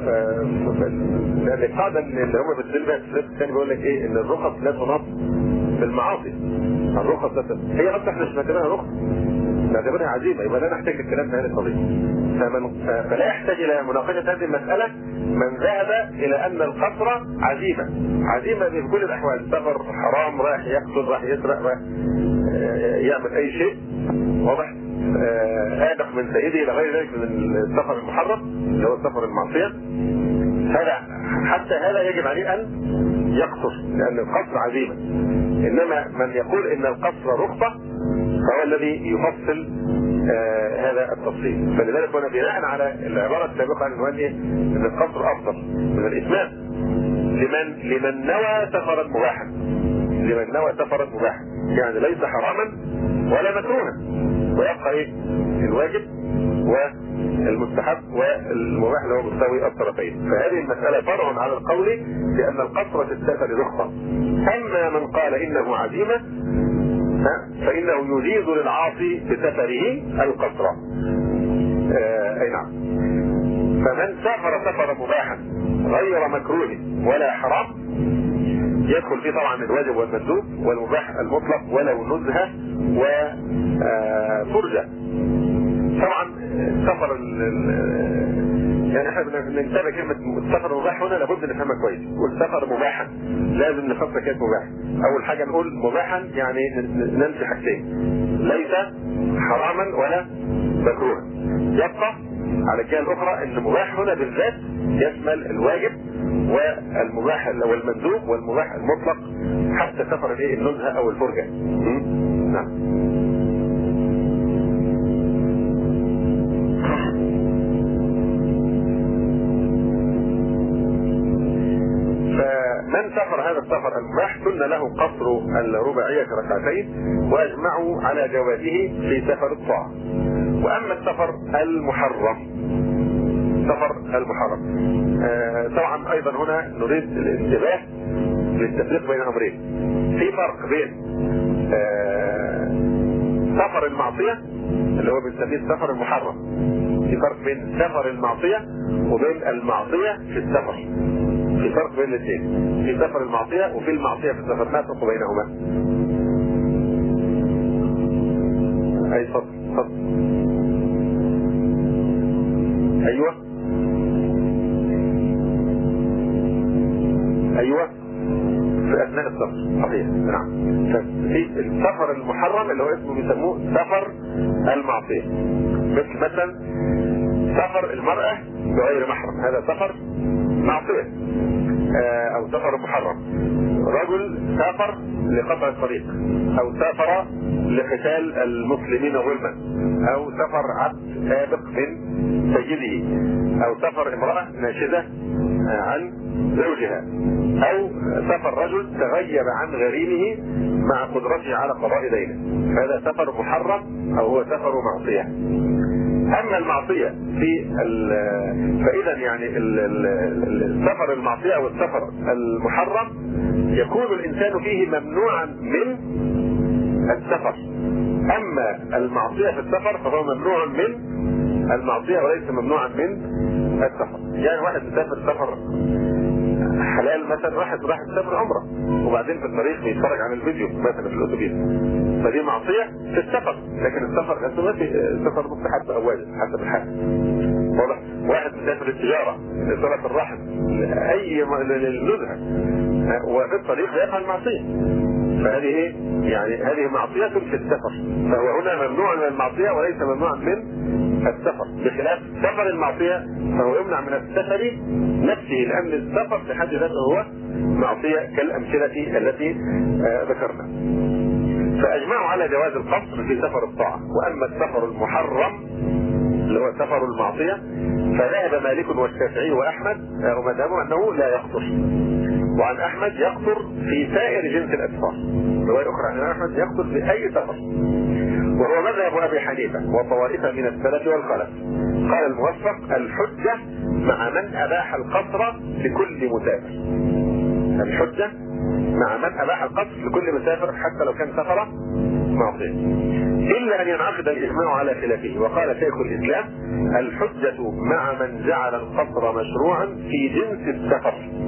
[SPEAKER 1] لأن القاعدة اللي هم بالسلبة الثاني بيقول لك إيه؟ إن الرخص لا تنص بالمعاصي. الرخص هي بس احنا مش نعتبرها رخص، نعتبرها عزيمه، يبقى لا نحتاج للكلام في هذه القضيه. فلا يحتاج الى مناقشه هذه المساله من ذهب الى ان القصر عزيمه، عزيمه في كل الاحوال، سفر حرام، رايح يقتل، رايح يسرق، رايح يعمل اي شيء واضح، آدق من سيده الى غير ذلك من السفر المحرم اللي هو سفر المعصيه. هذا حتى هذا يجب عليه ان يقصر، لان القصر عزيمه. انما من يقول ان القصر رخصه فهو الذي يفصل هذا التفصيل. فلذلك هنا بناء على العباره السابقه عن عنوان ايه؟ ان القصر افضل من الاتمام لمن نوى سفرا مباحا، لمن نوى سفرا مباحا، يعني ليس حراما ولا مكروها، ويبقى ايه؟ الواجب والمستحب والمباح اللي هو مستوي الطرفين. فهذه المساله فرع على القول بان القصر في السفر رخصه. اما من قال انه عزيمه فانه يجيز للعاصي بسفره القصر. اي نعم. فمن سافر سفرا مباحا غير مكروه ولا حرام يدخل فيه طبعا الواجب والمندوب والمباح المطلق ولو نزهه وفرجه. طبعا سفر يعني احنا بننتبه كلمه السفر المباح هنا لابد نفهمها كويس. والسفر مباحا لازم نفسر كلمه مباح. اول حاجه نقول مباحا يعني ننسي حاجتين، ليس حراما ولا مكروها. يبقى على الجهه الاخرى ان مباح هنا بالذات يشمل الواجب والمباح والمندوب والمباح المطلق حتى سفر الايه النزهه او الفرجه. نعم. فمن سافر هذا السفر المباح سن له قصر الرباعيه ركعتين، واجمعوا على جوازه في سفر الطاعه. واما السفر المحرم، سفر المحرم طبعا ايضا هنا نريد الانتباه للتفريق بين امرين. في فرق بين سفر المعصيه اللي هو بنسميه السفر المحرم، في فرق بين سفر المعصيه وبين المعصيه في السفر. في فرق بين الاثنين، في سفر المعصيه وفي المعصيه في السفر. ما الفرق بينهما؟ اي فرق؟ ايوه ايوه في اثناء السفر، صحيح. نعم. في السفر المحرم اللي هو اسمه بيسموه سفر المعصيه، مثلا سفر المراه بغير محرم، هذا سفر معصيه او سفر محرم. رجل سافر لقطع الطريق، او سافر لقتال المسلمين ظلما، او سفر عبد سابق من سيده، او سفر امرأة ناشدة عن زوجها، او سفر رجل تغيب عن غريمه مع قدرته على قضاء دينه، هذا سفر محرم او هو سفر معصية. اما المعصية فاذا يعني السفر المعصية او السفر المحرم يكون الانسان فيه ممنوعا من السفر. اما المعصية في السفر فهو ممنوع من المعصية وليس ممنوعا من السفر. يعني واحد مسافر سفر حلال مثلا، واحد راح يسافر عمره وبعدين في الطريق بيتفرج على الفيديو مثلا في الاتوبيس، فدي معصيه في السفر، لكن السفر ما في سفر مستحب او واجب حسب الحال. واضح؟ واحد مسافر التجاره لصله الرحم اي للنزهه وفي الطريق يفعل معصيه، فهذه يعني هذه معصيه في السفر، فهو هنا ممنوع من المعصيه وليس ممنوعا من السفر، بخلاف سفر المعصيه فهو يمنع من السفر نفسه، لان السفر في حد ذاته هو معصيه كالامثله التي ذكرنا. فاجمعوا على جواز القصر في سفر الطاعه. واما السفر المحرم اللي هو سفر المعصيه فذهب مالك والشافعي واحمد ومذهبه انه لا يقصر. وعن احمد يقصر في سائر جنس الاسفار، روايه اخرى عن احمد يقصر في اي سفر، وهو مذهب ابي حنيفه وطوائف من السلف والخلف. قال الموفق الحجه مع من اباح القصر لكل مسافر. الحجه مع من اباح القصر لكل مسافر حتى لو كان سفره معصيه، الا ان ينعقد الاجماع على خلافه. وقال شيخ الاسلام الحجه مع من جعل القصر مشروعا في جنس السفر.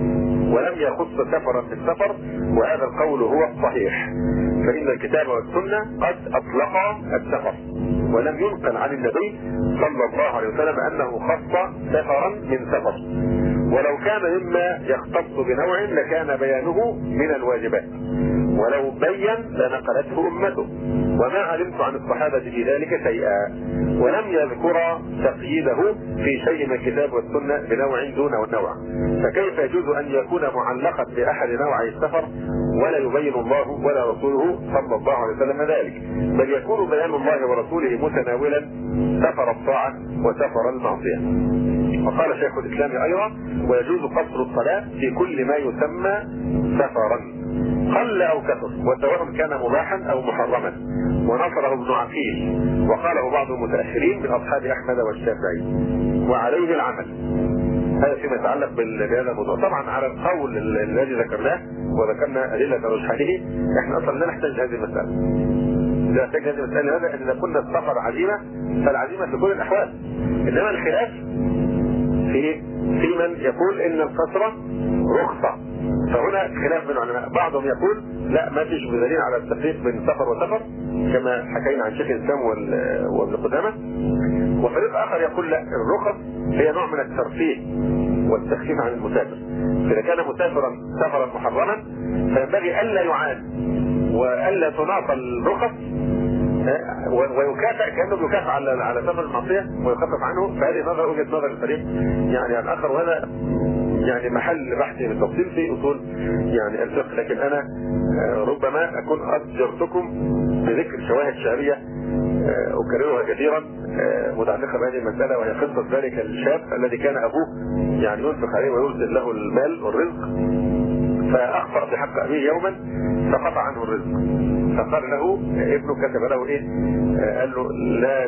[SPEAKER 1] ولم يخص سفرا من سفر، وهذا القول هو الصحيح، فإن الكتاب والسنة قد أطلقا السفر، ولم ينقل عن النبي صلى الله عليه وسلم أنه خص سفرا من سفر، ولو كان مما يختص بنوع لكان بيانه من الواجبات، ولو بين لنقلته أمته، وما علمت عن الصحابة في ذلك شيئا، ولم يذكر تقييده في شيء من الكتاب والسنة بنوع دون نوع، فكيف يجوز أن يكون معلقا بأحد نوعي السفر ولا يبين الله ولا رسوله صلى الله عليه وسلم ذلك، بل يكون بيان الله ورسوله متناولا سفر الطاعة وسفر المعصية. وقال شيخ الإسلام أيضا: ويجوز قصر الصلاة في كل ما يسمى سفرا قل أو كثر، وسواء كان مباحا أو محرما، ونصره ابن عقيل، وقاله بعض المتأخرين من أصحاب أحمد والشافعي، وعليه العمل. هذا فيما يتعلق بهذا الموضوع. طبعا على القول الذي ذكرناه وذكرنا أدلة رجحانه، احنا أصلا لا نحتاج هذه المسألة. لا نحتاج هذه المسألة، هذا إن كنا السفر عزيمة فالعزيمة في كل الأحوال، إنما الخلاف في من يقول إن القصر رخصة، فهنا خلاف بين العلماء، بعضهم يقول لا، ما فيش دليل على التفريق بين سفر وسفر كما حكينا عن شيخ الإسلام وابن قدامة، وفريق آخر يقول لا، الرخص هي نوع من الترفيه والتخفيف عن المسافر، فإذا كان مسافرا سفرا محرما فينبغي ألا يعان وألا تناقل الرخص ويكافئ كأنه يكافئ على سفر المعصية ويخفف عنه. فهذه وجهة نظر الفريق يعني الآخر، وهذا يعني محل بحثي بالتفصيل في أصول يعني الفقه، لكن أنا ربما أكون أجرتكم بذكر شواهد شعرية أكررها كثيرا متعلقة بهذه المسألة، وهي قصة ذلك الشاب الذي كان أبوه يعني ينفق عليه ويرسل له المال والرزق، فأخطأ في حق أبيه يوما فقطع عنه الرزق، فقال له ابنه، كتب له إيه؟ قال له: لا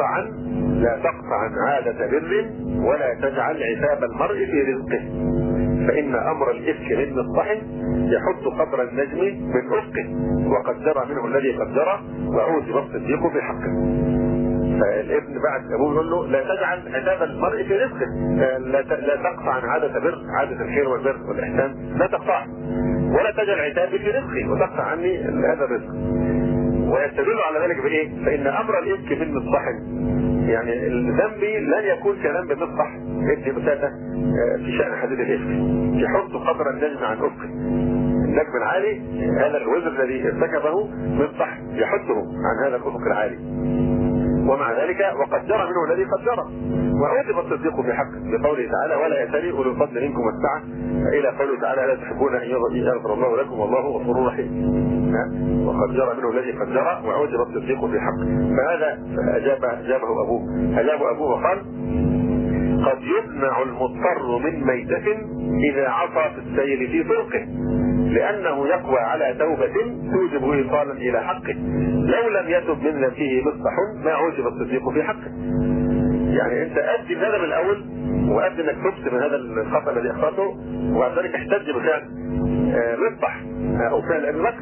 [SPEAKER 1] تقطع عن عادة بر، ولا تجعل عتاب المرء في رزقه، فإن أمر الإفك من مصطح يحط قدر النجم من أفقه، وقد جرى منه الذي قد جرى، وأوجب الصديق في حقه. فالابن بعد ابوه يقول له: لا تجعل عتاب المرء في رزقه، لا تقطع عن عادة بر، عادة الخير والبر والإحسان لا تقطع، ولا تجعل عتابي في رزقي وتقطع عني هذا الرزق. ويستدل على ذلك بإيه؟ فإن أمر الإفك من مصطح، يعني الذنب لن يكون كذنب مصطح ابن مساتة في شأن حديث الإفك، يحط قدر النجم عن أفقه، النجم العالي هذا الوزر الذي ارتكبه مصطح يحطه عن هذا الأفق العالي، ومع ذلك وقد جرى منه الذي قد جرى، وأوجب التصديق بحقه بقوله تعالى: ولا يأتلي أولو الفضل منكم والسعة، إلى قوله تعالى: لا تحبون أن يغفر الله لكم والله غفور رحيم، وقد جرى منه الذي قد جرى وأوجب التصديق بحقه. فهذا أجابه أبوه وقال: قد يمنع المضطر من ميتة إذا عصى في السير في طرقه، لأنه يقوى على توبة توجب إيصالا إلى حقه، لو لم يتب من ذنبه مصطح ما عوجب التصديق في حقه. يعني أنت أدي الندم الأول، وأدي أنك تبت من هذا الخطأ الذي أخطأته، وبعد ذلك احتج بفعل مصطح أو فعل أبي بكر.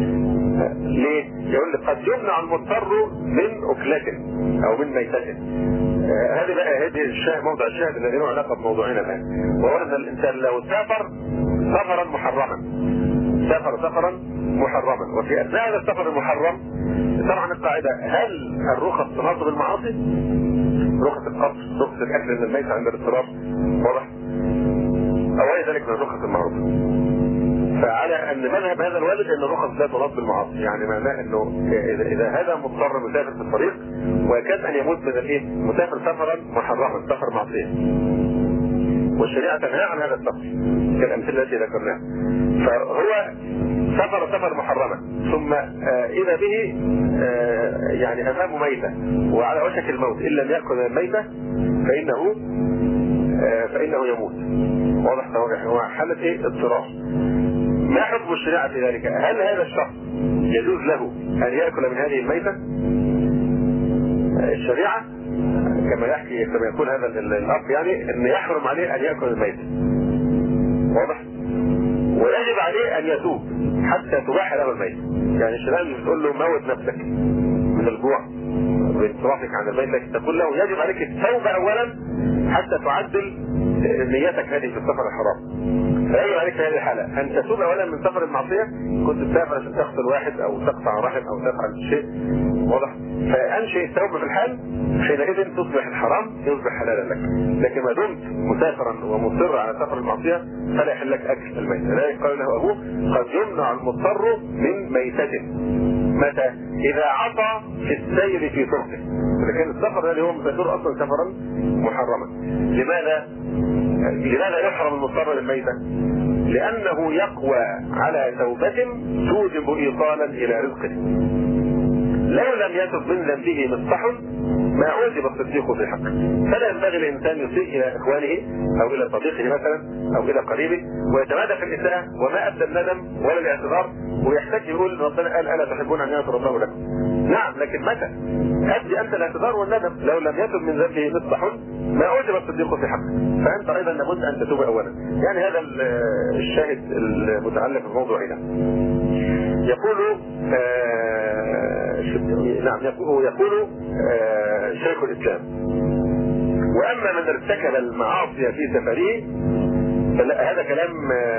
[SPEAKER 1] ليه؟ يقول لك: قد يمنع المضطر من أكلة أو من ميتة. هذه بقى موضع الشاهد الذي له علاقة بموضوعنا الآن، وهو أن الإنسان لو سافر سفرا محرما، وفي أثناء هذا السفر المحرم طبعا القاعدة: هل الرخص تناقض المعاصي؟ رخص القطر، رخص الأكل من الميت عند الاضطرار، واضح؟ أو أي ذلك من الرخص المعروفة. فعلى أن مذهب هذا الوالد أن الرخص لا تناقض بالمعاصي، يعني معناه أنه إذا هذا مضطر مسافر في الطريق وكاد أن يموت من الإيه؟ مسافر سفرا محرما، سفر معصية، والشريعة تنهى عن هذا السفر كالأمثلة التي ذكرناها، فهو سفر محرما، ثم إذا به يعني أمامه ميتة وعلى وشك الموت، إن لم يأكل الميتة فإنه يموت، واضح؟ هو حالة إيه؟ اضطرار. ما حكم الشريعة في ذلك؟ هل هذا الشخص يجوز له أن يأكل من هذه الميتة؟ الشريعة كما يقول هذا الأب يعني أن يحرم عليه أن يأكل الميتة، واضح؟ ويجب عليه أن يتوب حتى تباح له الميتة. يعني الشريعة مش بتقول له موت نفسك من الجوع بإصرافك عن الميت، لكن تقول له يجب عليك التوبة أولا حتى تعدل نيتك هذه في السفر الحرام. فيجب عليك في هذه الحاله ان تتوب اولا من سفر المعصيه. كنت تسافر عشان تقتل واحد او تقطع رحم او تفعل شيء واضح، فانشئ التوبه في الحال، حينئذ تصبح الحرام يصبح حلالا لك. لكن ما دمت مسافرا ومصر على سفر المعصيه فلا يحل لك اكل الميت. لذلك قال له ابوه: قد يمنع المضطر من ميتته متى؟ اذا عصى في السير في طرقه. لكن السفر الذي هو مسافر اصلا سفرا محرما. لماذا يحرم المضطر للميته؟ لانه يقوى على توبه توجب ايصالا الى رزقه. لو لم يتب من ذنبه مصطح ما اوجب الصديق في حقه. فلا ينبغي الانسان يسيء الى اخوانه او الى صديقه مثلا او الى قريبه ويتمادى في الاساءه وما ابدى الندم ولا الاعتذار ويحتاج يقول ربنا قال الا تحبون ان يغفر الله لكم. نعم، لكن متى؟ ادي انت الاعتذار والندم. لو لم يتب من ذنبه مصطح ما اوجب الصديق في حقه، فانت ايضا لابد ان تتوب اولا. يعني هذا الشاهد المتعلق بالموضوع هنا. يقول يقول شيخ الاسلام: واما من ارتكب المعاصي في سفره، هذا كلام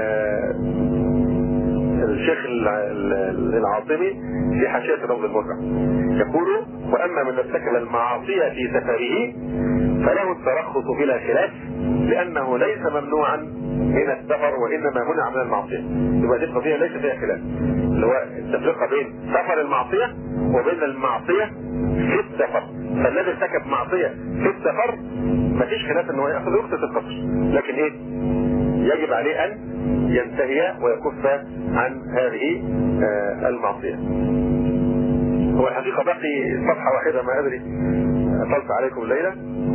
[SPEAKER 1] الشيخ العاصمي في حاشية روض المرة. يقول: واما من ارتكب المعاصي في سفره فله الترخص بلا خلاف، لانه ليس ممنوعا من السفر وانما منع من المعصيه. يبقى دي قضيه ليس فيها خلاف، اللي هو التفرقه بين سفر المعصيه وبين المعصيه في السفر. فالذي ارتكب معصيه في السفر ما فيش خلاف انه ياخذ رخصه القصر، لكن ايه؟ يجب عليه ان ينتهي ويكف عن هذه المعصيه. هو الحقيقه باقي صفحه واحده، ما ادري اطلت عليكم الليله.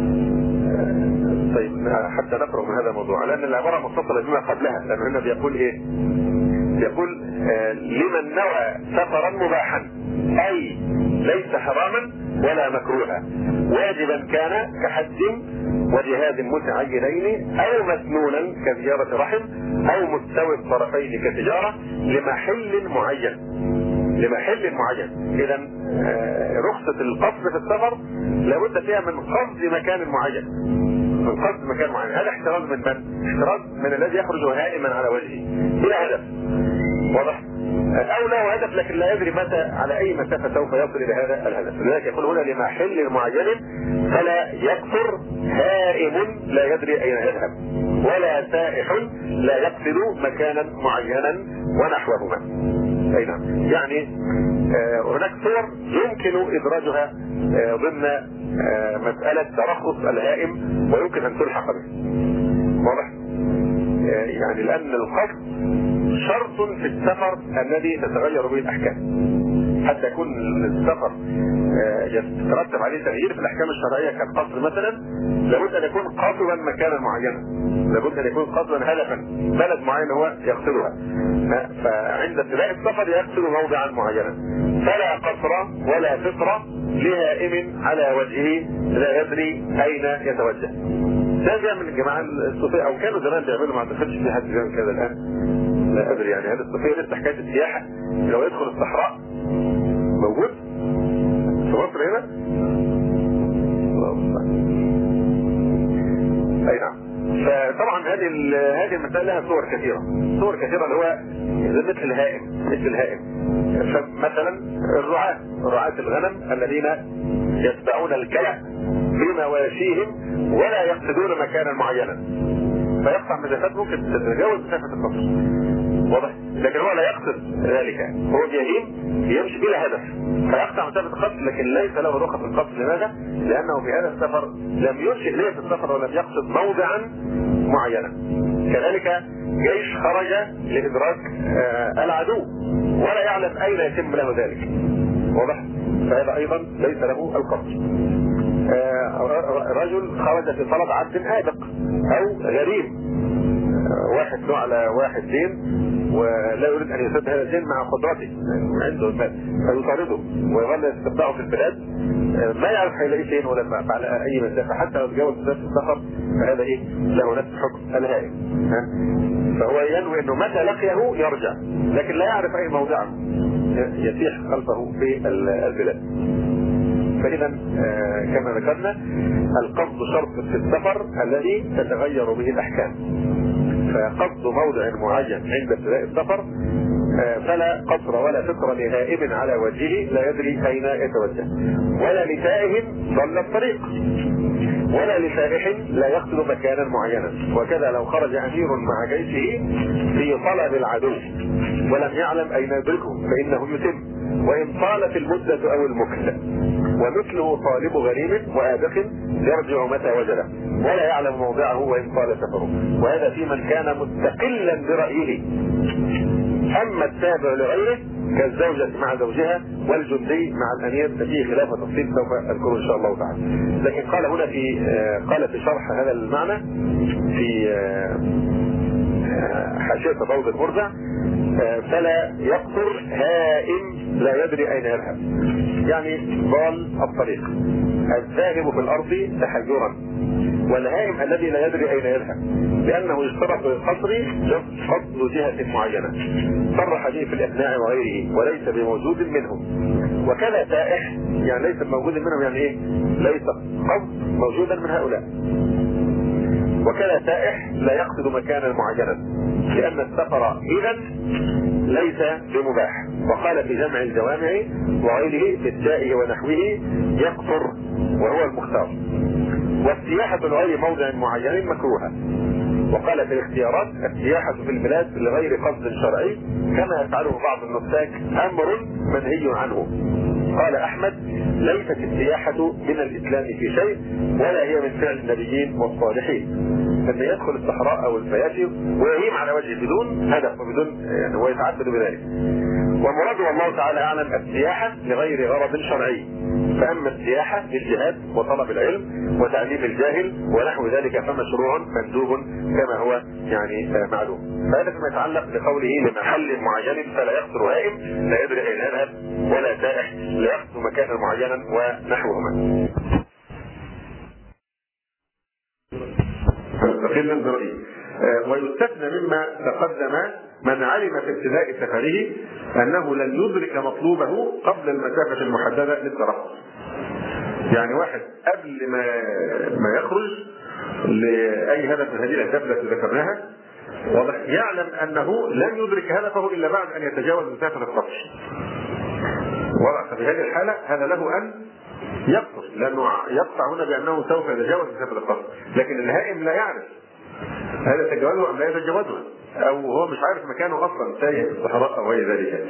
[SPEAKER 1] طيب حتى نفرغ من هذا الموضوع، لان العباره متصله بما قبلها، لانه هنا بيقول ايه؟ يقول لمن نوى سفرا مباحا، اي ليس حراما ولا مكروها، واجبا كان كحج وجهاد متعينين او مسنونا كزياره رحم او مستوي الطرفين كتجاره لمحل معين. اذا رخصه القصد في السفر لابد فيها من قصد مكان معين. هذا احتراز من من؟ احتراز من الذي يخرج هائما على وجهه بلا هدف، واضح؟ او له هدف لكن لا يدري متى على اي مسافه سوف يصل الى هذا الهدف. لذلك يقول هنا لمحل معين، فلا يكثر هائم لا يدري اين يذهب، ولا سائح لا يقصد مكانا معينا ونحوهما. اي نعم، يعني هناك صور يمكن ادراجها ضمن مساله ترخص الهائم ويمكن ان تلحق به، واضح؟ يعني لان القصد شرط في السفر الذي تتغير به الاحكام. حتى يكون السفر يترتب عليه تغيير في الاحكام الشرعيه كالقصر مثلا، لابد ان يكون قاصدا مكانا معينا، لابد ان يكون قاصدا هدفا بلد معين هو يقصدها. فعند ابتداء السفر يقصد موضعا معينا، فلا قصر ولا فطر لهائم على وجهه لا يدري اين يتوجه. ده جاء من الجماعه الصوفيه، او كانوا زمان بيعملوا، ما اعتقدش في حد بيعمل كذا الان، لا ادري. يعني هذا الصوفيه لسه حكايه السياحه، لو يدخل الصحراء موجود في مصر هنا. اي نعم. فطبعا هذه المسألة لها صور كثيرة اللي هو مثل الهائم. فمثلا رعاة الغنم الذين يتبعون الكلى في مواشيهم ولا يقصدون مكانا معينا، فيقطع مسافات ممكن تتجاوز مسافة القصر، واضح؟ لكن هو لا يقصد ذلك، هو يمشي بلا هدف فيقطع مسافة القصر، لكن ليس له رخصة القصر. لماذا؟ لأنه في هذا السفر لم ينشئ ليلة السفر ولم يقصد موضعا معينا. كذلك جيش خرج لإدراك العدو ولا يعلم أين يتم له ذلك، واضح؟ فهذا أيضا ليس له القصد. رجل خرج في طلب عبد آبق أو غريم، واحد له على واحد دين ولا يريد ان يسد هذا الدين مع قدرته عنده المال، فيطارده ويظل يستبدعه في البلاد، ما يعرف هيلاقيه فين ولا على اي مسافه، حتى لو تجاوز مسافه السفر فهذا ايه؟ له نفس حكم الهائم. فهو ينوي انه متى لقيه يرجع، لكن لا يعرف اي موضعه، يسيح خلفه في البلاد. فاذا كما ذكرنا القصد شرط في السفر الذي تتغير به الاحكام. فقصد موضع معين عند ابتداء السفر فلا قصر ولا فطر لهائم على وجهه لا يدري اين يتوجه، ولا لتائه ضل الطريق، ولا لسائح لا يقصد مكانا معينا. وكذا لو خرج امير مع جيشه في طلب العدو ولم يعلم اين يدركه فانه يتم، وان طالت المده او المكث. ومثله طالب غريم وآبق يرجع متى وجده ولا يعلم موضعه وان طال سفره، وهذا في من كان مستقلا برأيه. اما التابع لغيره كالزوجة مع زوجها والجندي مع الامير ففيه خلاف تفصيل سوف اذكره ان شاء الله تعالى. لكن قال هنا قال في شرح هذا المعنى في حاشية روض المرجع فلا يقصر هائم لا يدري اين يذهب، يعني ضال الطريق الذاهب في الارض تحيرا، والهائم الذي لا يدري اين يذهب، لانه يشترط للقصر قصد جهة معينة صرح به في الابناء وغيره وليس بموجود منهم. وكذا تائح يعني ليس موجود منهم، يعني ايه؟ ليس قصد موجودا من هؤلاء. وكذا تائح لا يقصد مكانا معينا، لان السفر اذا ليس بمباح. وقال في جمع الجوامع وغيره بالتاء ونحوه يقصر وهو المختار. والسياحة لغير موضع معين مكروهة. وقال في الاختيارات السياحة في البلاد لغير قصد شرعي كما يفعله بعض النساك امر منهي عنه. قال احمد ليست السياحة من الاسلام في شيء ولا هي من فعل النبيين والصالحين، ان يدخل الصحراء او الفياشي ويهيم على وجهه بدون هدف وبدون يعني ويتعبد بذلك. ومراد والله تعالى اعلم السياحة لغير غرض شرعي. فاما السياحة للجهاد وطلب العلم وتعليم الجاهل ونحو ذلك فمشروع مندوب كما هو يعني معلوم. فهذا فيما يتعلق بقوله لمحل معين فلا يقصر هائم لا يدري اين يذهب ولا سائح لا يقصد مكانا معينا ونحوهما. مستقلا برأيه. ويستثنى مما تقدم من علم في ابتداء سفره انه لن يدرك مطلوبه قبل المسافة المحددة للترقب. يعني واحد قبل ما يخرج لأي هدف من هذه الأهداف التي ذكرناها واضح يعلم أنه لن يدرك هدفه إلا بعد أن يتجاوز مسافة القصر. واضح في هذه الحالة هذا له أن يقصر، لأنه يقطع هنا بأنه سوف يتجاوز مسافة القصر، لكن الهائم لا يعرف هل يتجاوزه أم لا يتجاوزه، أو هو مش عارف مكانه أصلا تايه في الصحراء أو غير ذلك.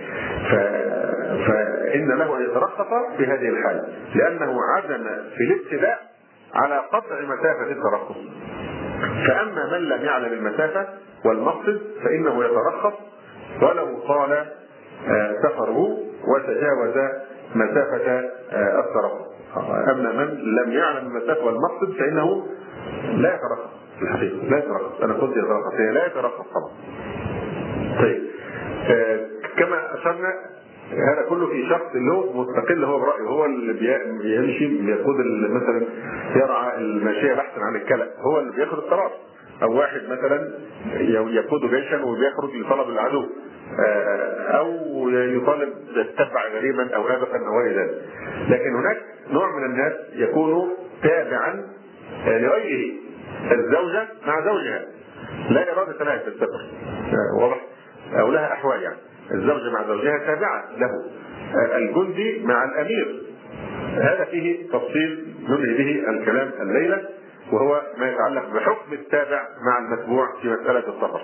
[SPEAKER 1] فإن له أن يترخص في هذه الحالة لأنه عزم في الابتداء على قطع مسافة الترخص. فأما من لم يعلم المسافة والمقصد فإنه يترخص ولو طال سفره وتجاوز مسافة الترخص. أما من لم يعلم المسافة والمقصد فإنه لا يترخص في الحقيقة، لا يترخص. أنا قلت يترخص، هي لا يترخص طبعا. طيب كما أشرنا هذا كله في شخص له مستقل هو برأيه، هو اللي بيمشي بيقود مثلا يرعى الماشية بحثا عن الكلى، هو اللي بياخد القرار. أو واحد مثلا يقود جيشا وبيخرج لطلب العدو، أو يطالب يتبع غريبا أو آبقا أو غير ذلك. لكن هناك نوع من الناس يكون تابعا لغيره، الزوجة مع زوجها لا إرادة لها في السفر، واضح؟ أو لها أحوال، يعني الزوجة مع زوجها تابعة له، الجندي مع الأمير. هذا فيه تفصيل ننهي به الكلام الليلة، وهو ما يتعلق بحكم التابع مع المتبوع في مسألة السفر.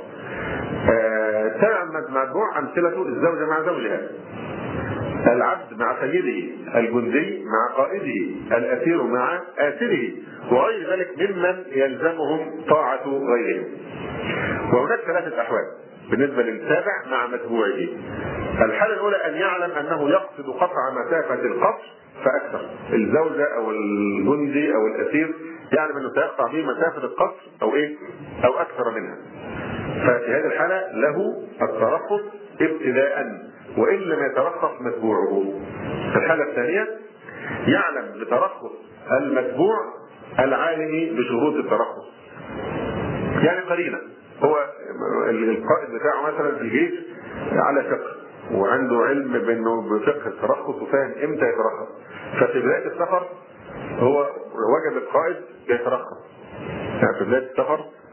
[SPEAKER 1] التابع مع المتبوع أمثلته الزوجة مع زوجها، العبد مع سيده، الجندي مع قائده، الأسير مع آسره، وغير ذلك ممن يلزمهم طاعة غيرهم. وهناك ثلاثة أحوال بالنسبة للتابع مع متبوعه. الحالة الأولى أن يعلم أنه يقصد قطع مسافة القصر فأكثر، الزوجة أو الجندي أو الأسير يعلم أنه سيقطع به مسافة القصر أو أكثر منها، ففي هذه الحالة له الترخص ابتداء وإن لم يترخص متبوعه. الحالة الثانية يعلم بترخص المتبوع العالم بشروط الترخص، يعني قرينة، هو القائد بتاعه مثلا في الجيش على فقه وعنده علم بانه بفقه الترخص وفاهم امتى يترخص، ففي بداية السفر هو وجد القائد يترخص، يعني في بداية السفر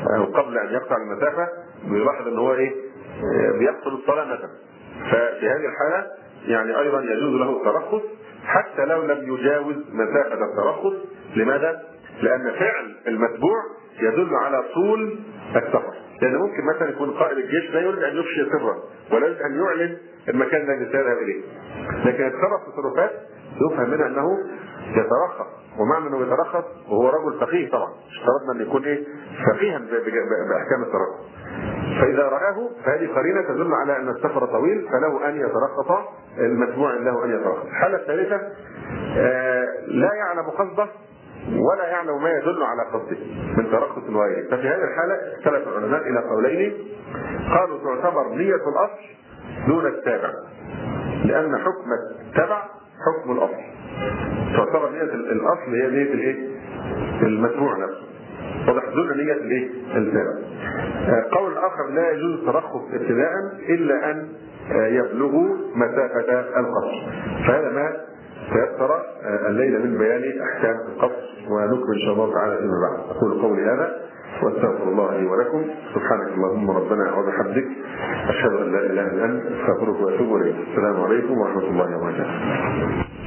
[SPEAKER 1] أو قبل أن يقطع المسافة بيلاحظ أن هو إيه بيقتل الصلاة مثلا، ففي هذه الحالة يعني أيضا يجوز له الترخص حتى لو لم يجاوز مسافة الترخص. لماذا؟ لأن فعل المتبوع يدل على طول السفر، لأن ممكن مثلا يكون قائد الجيش لا يريد أن يفشي سرا ولا يريد أن يعلن المكان الذي سيذهب إليه، لكن يتصرف تصرفات يفهم منها أنه يترخص، ومعنى أنه يترخص وهو رجل فقيه طبعا، اشترطنا أن يكون إيه فقيها بأحكام الترخص. فإذا رآه فهذه قرينة تدل على أن السفر طويل فله أن يترخص، المتبوع له أن يترخص. الحالة الثالثة لا يعلم قصده ولا يعلم ما يدل على قصده من ترخص وغيره، ففي هذه الحالة اختلف العلماء إلى قولين. قالوا تعتبر نية الأصل دون التابع، لأن حكم التبع حكم الأصل، تعتبر نية الأصل هي نية الإيه؟ المتبوع نفسه، واضح دون نية الإيه؟ التابع. قول آخر لا يجوز الترخص ابتداء إلا أن يبلغوا مسافة القصر، فهذا ما سيسر الليلة من بيان أحكام القصر، ونكمل إن شاء الله تعالى فيما بعد. أقول قولي هذا واستغفر الله لي ولكم. سبحانك اللهم ربنا وبحمدك، أشهد أن لا إله إلا أنت، أستغفرك وأتوب إليك. السلام عليكم ورحمة الله وبركاته.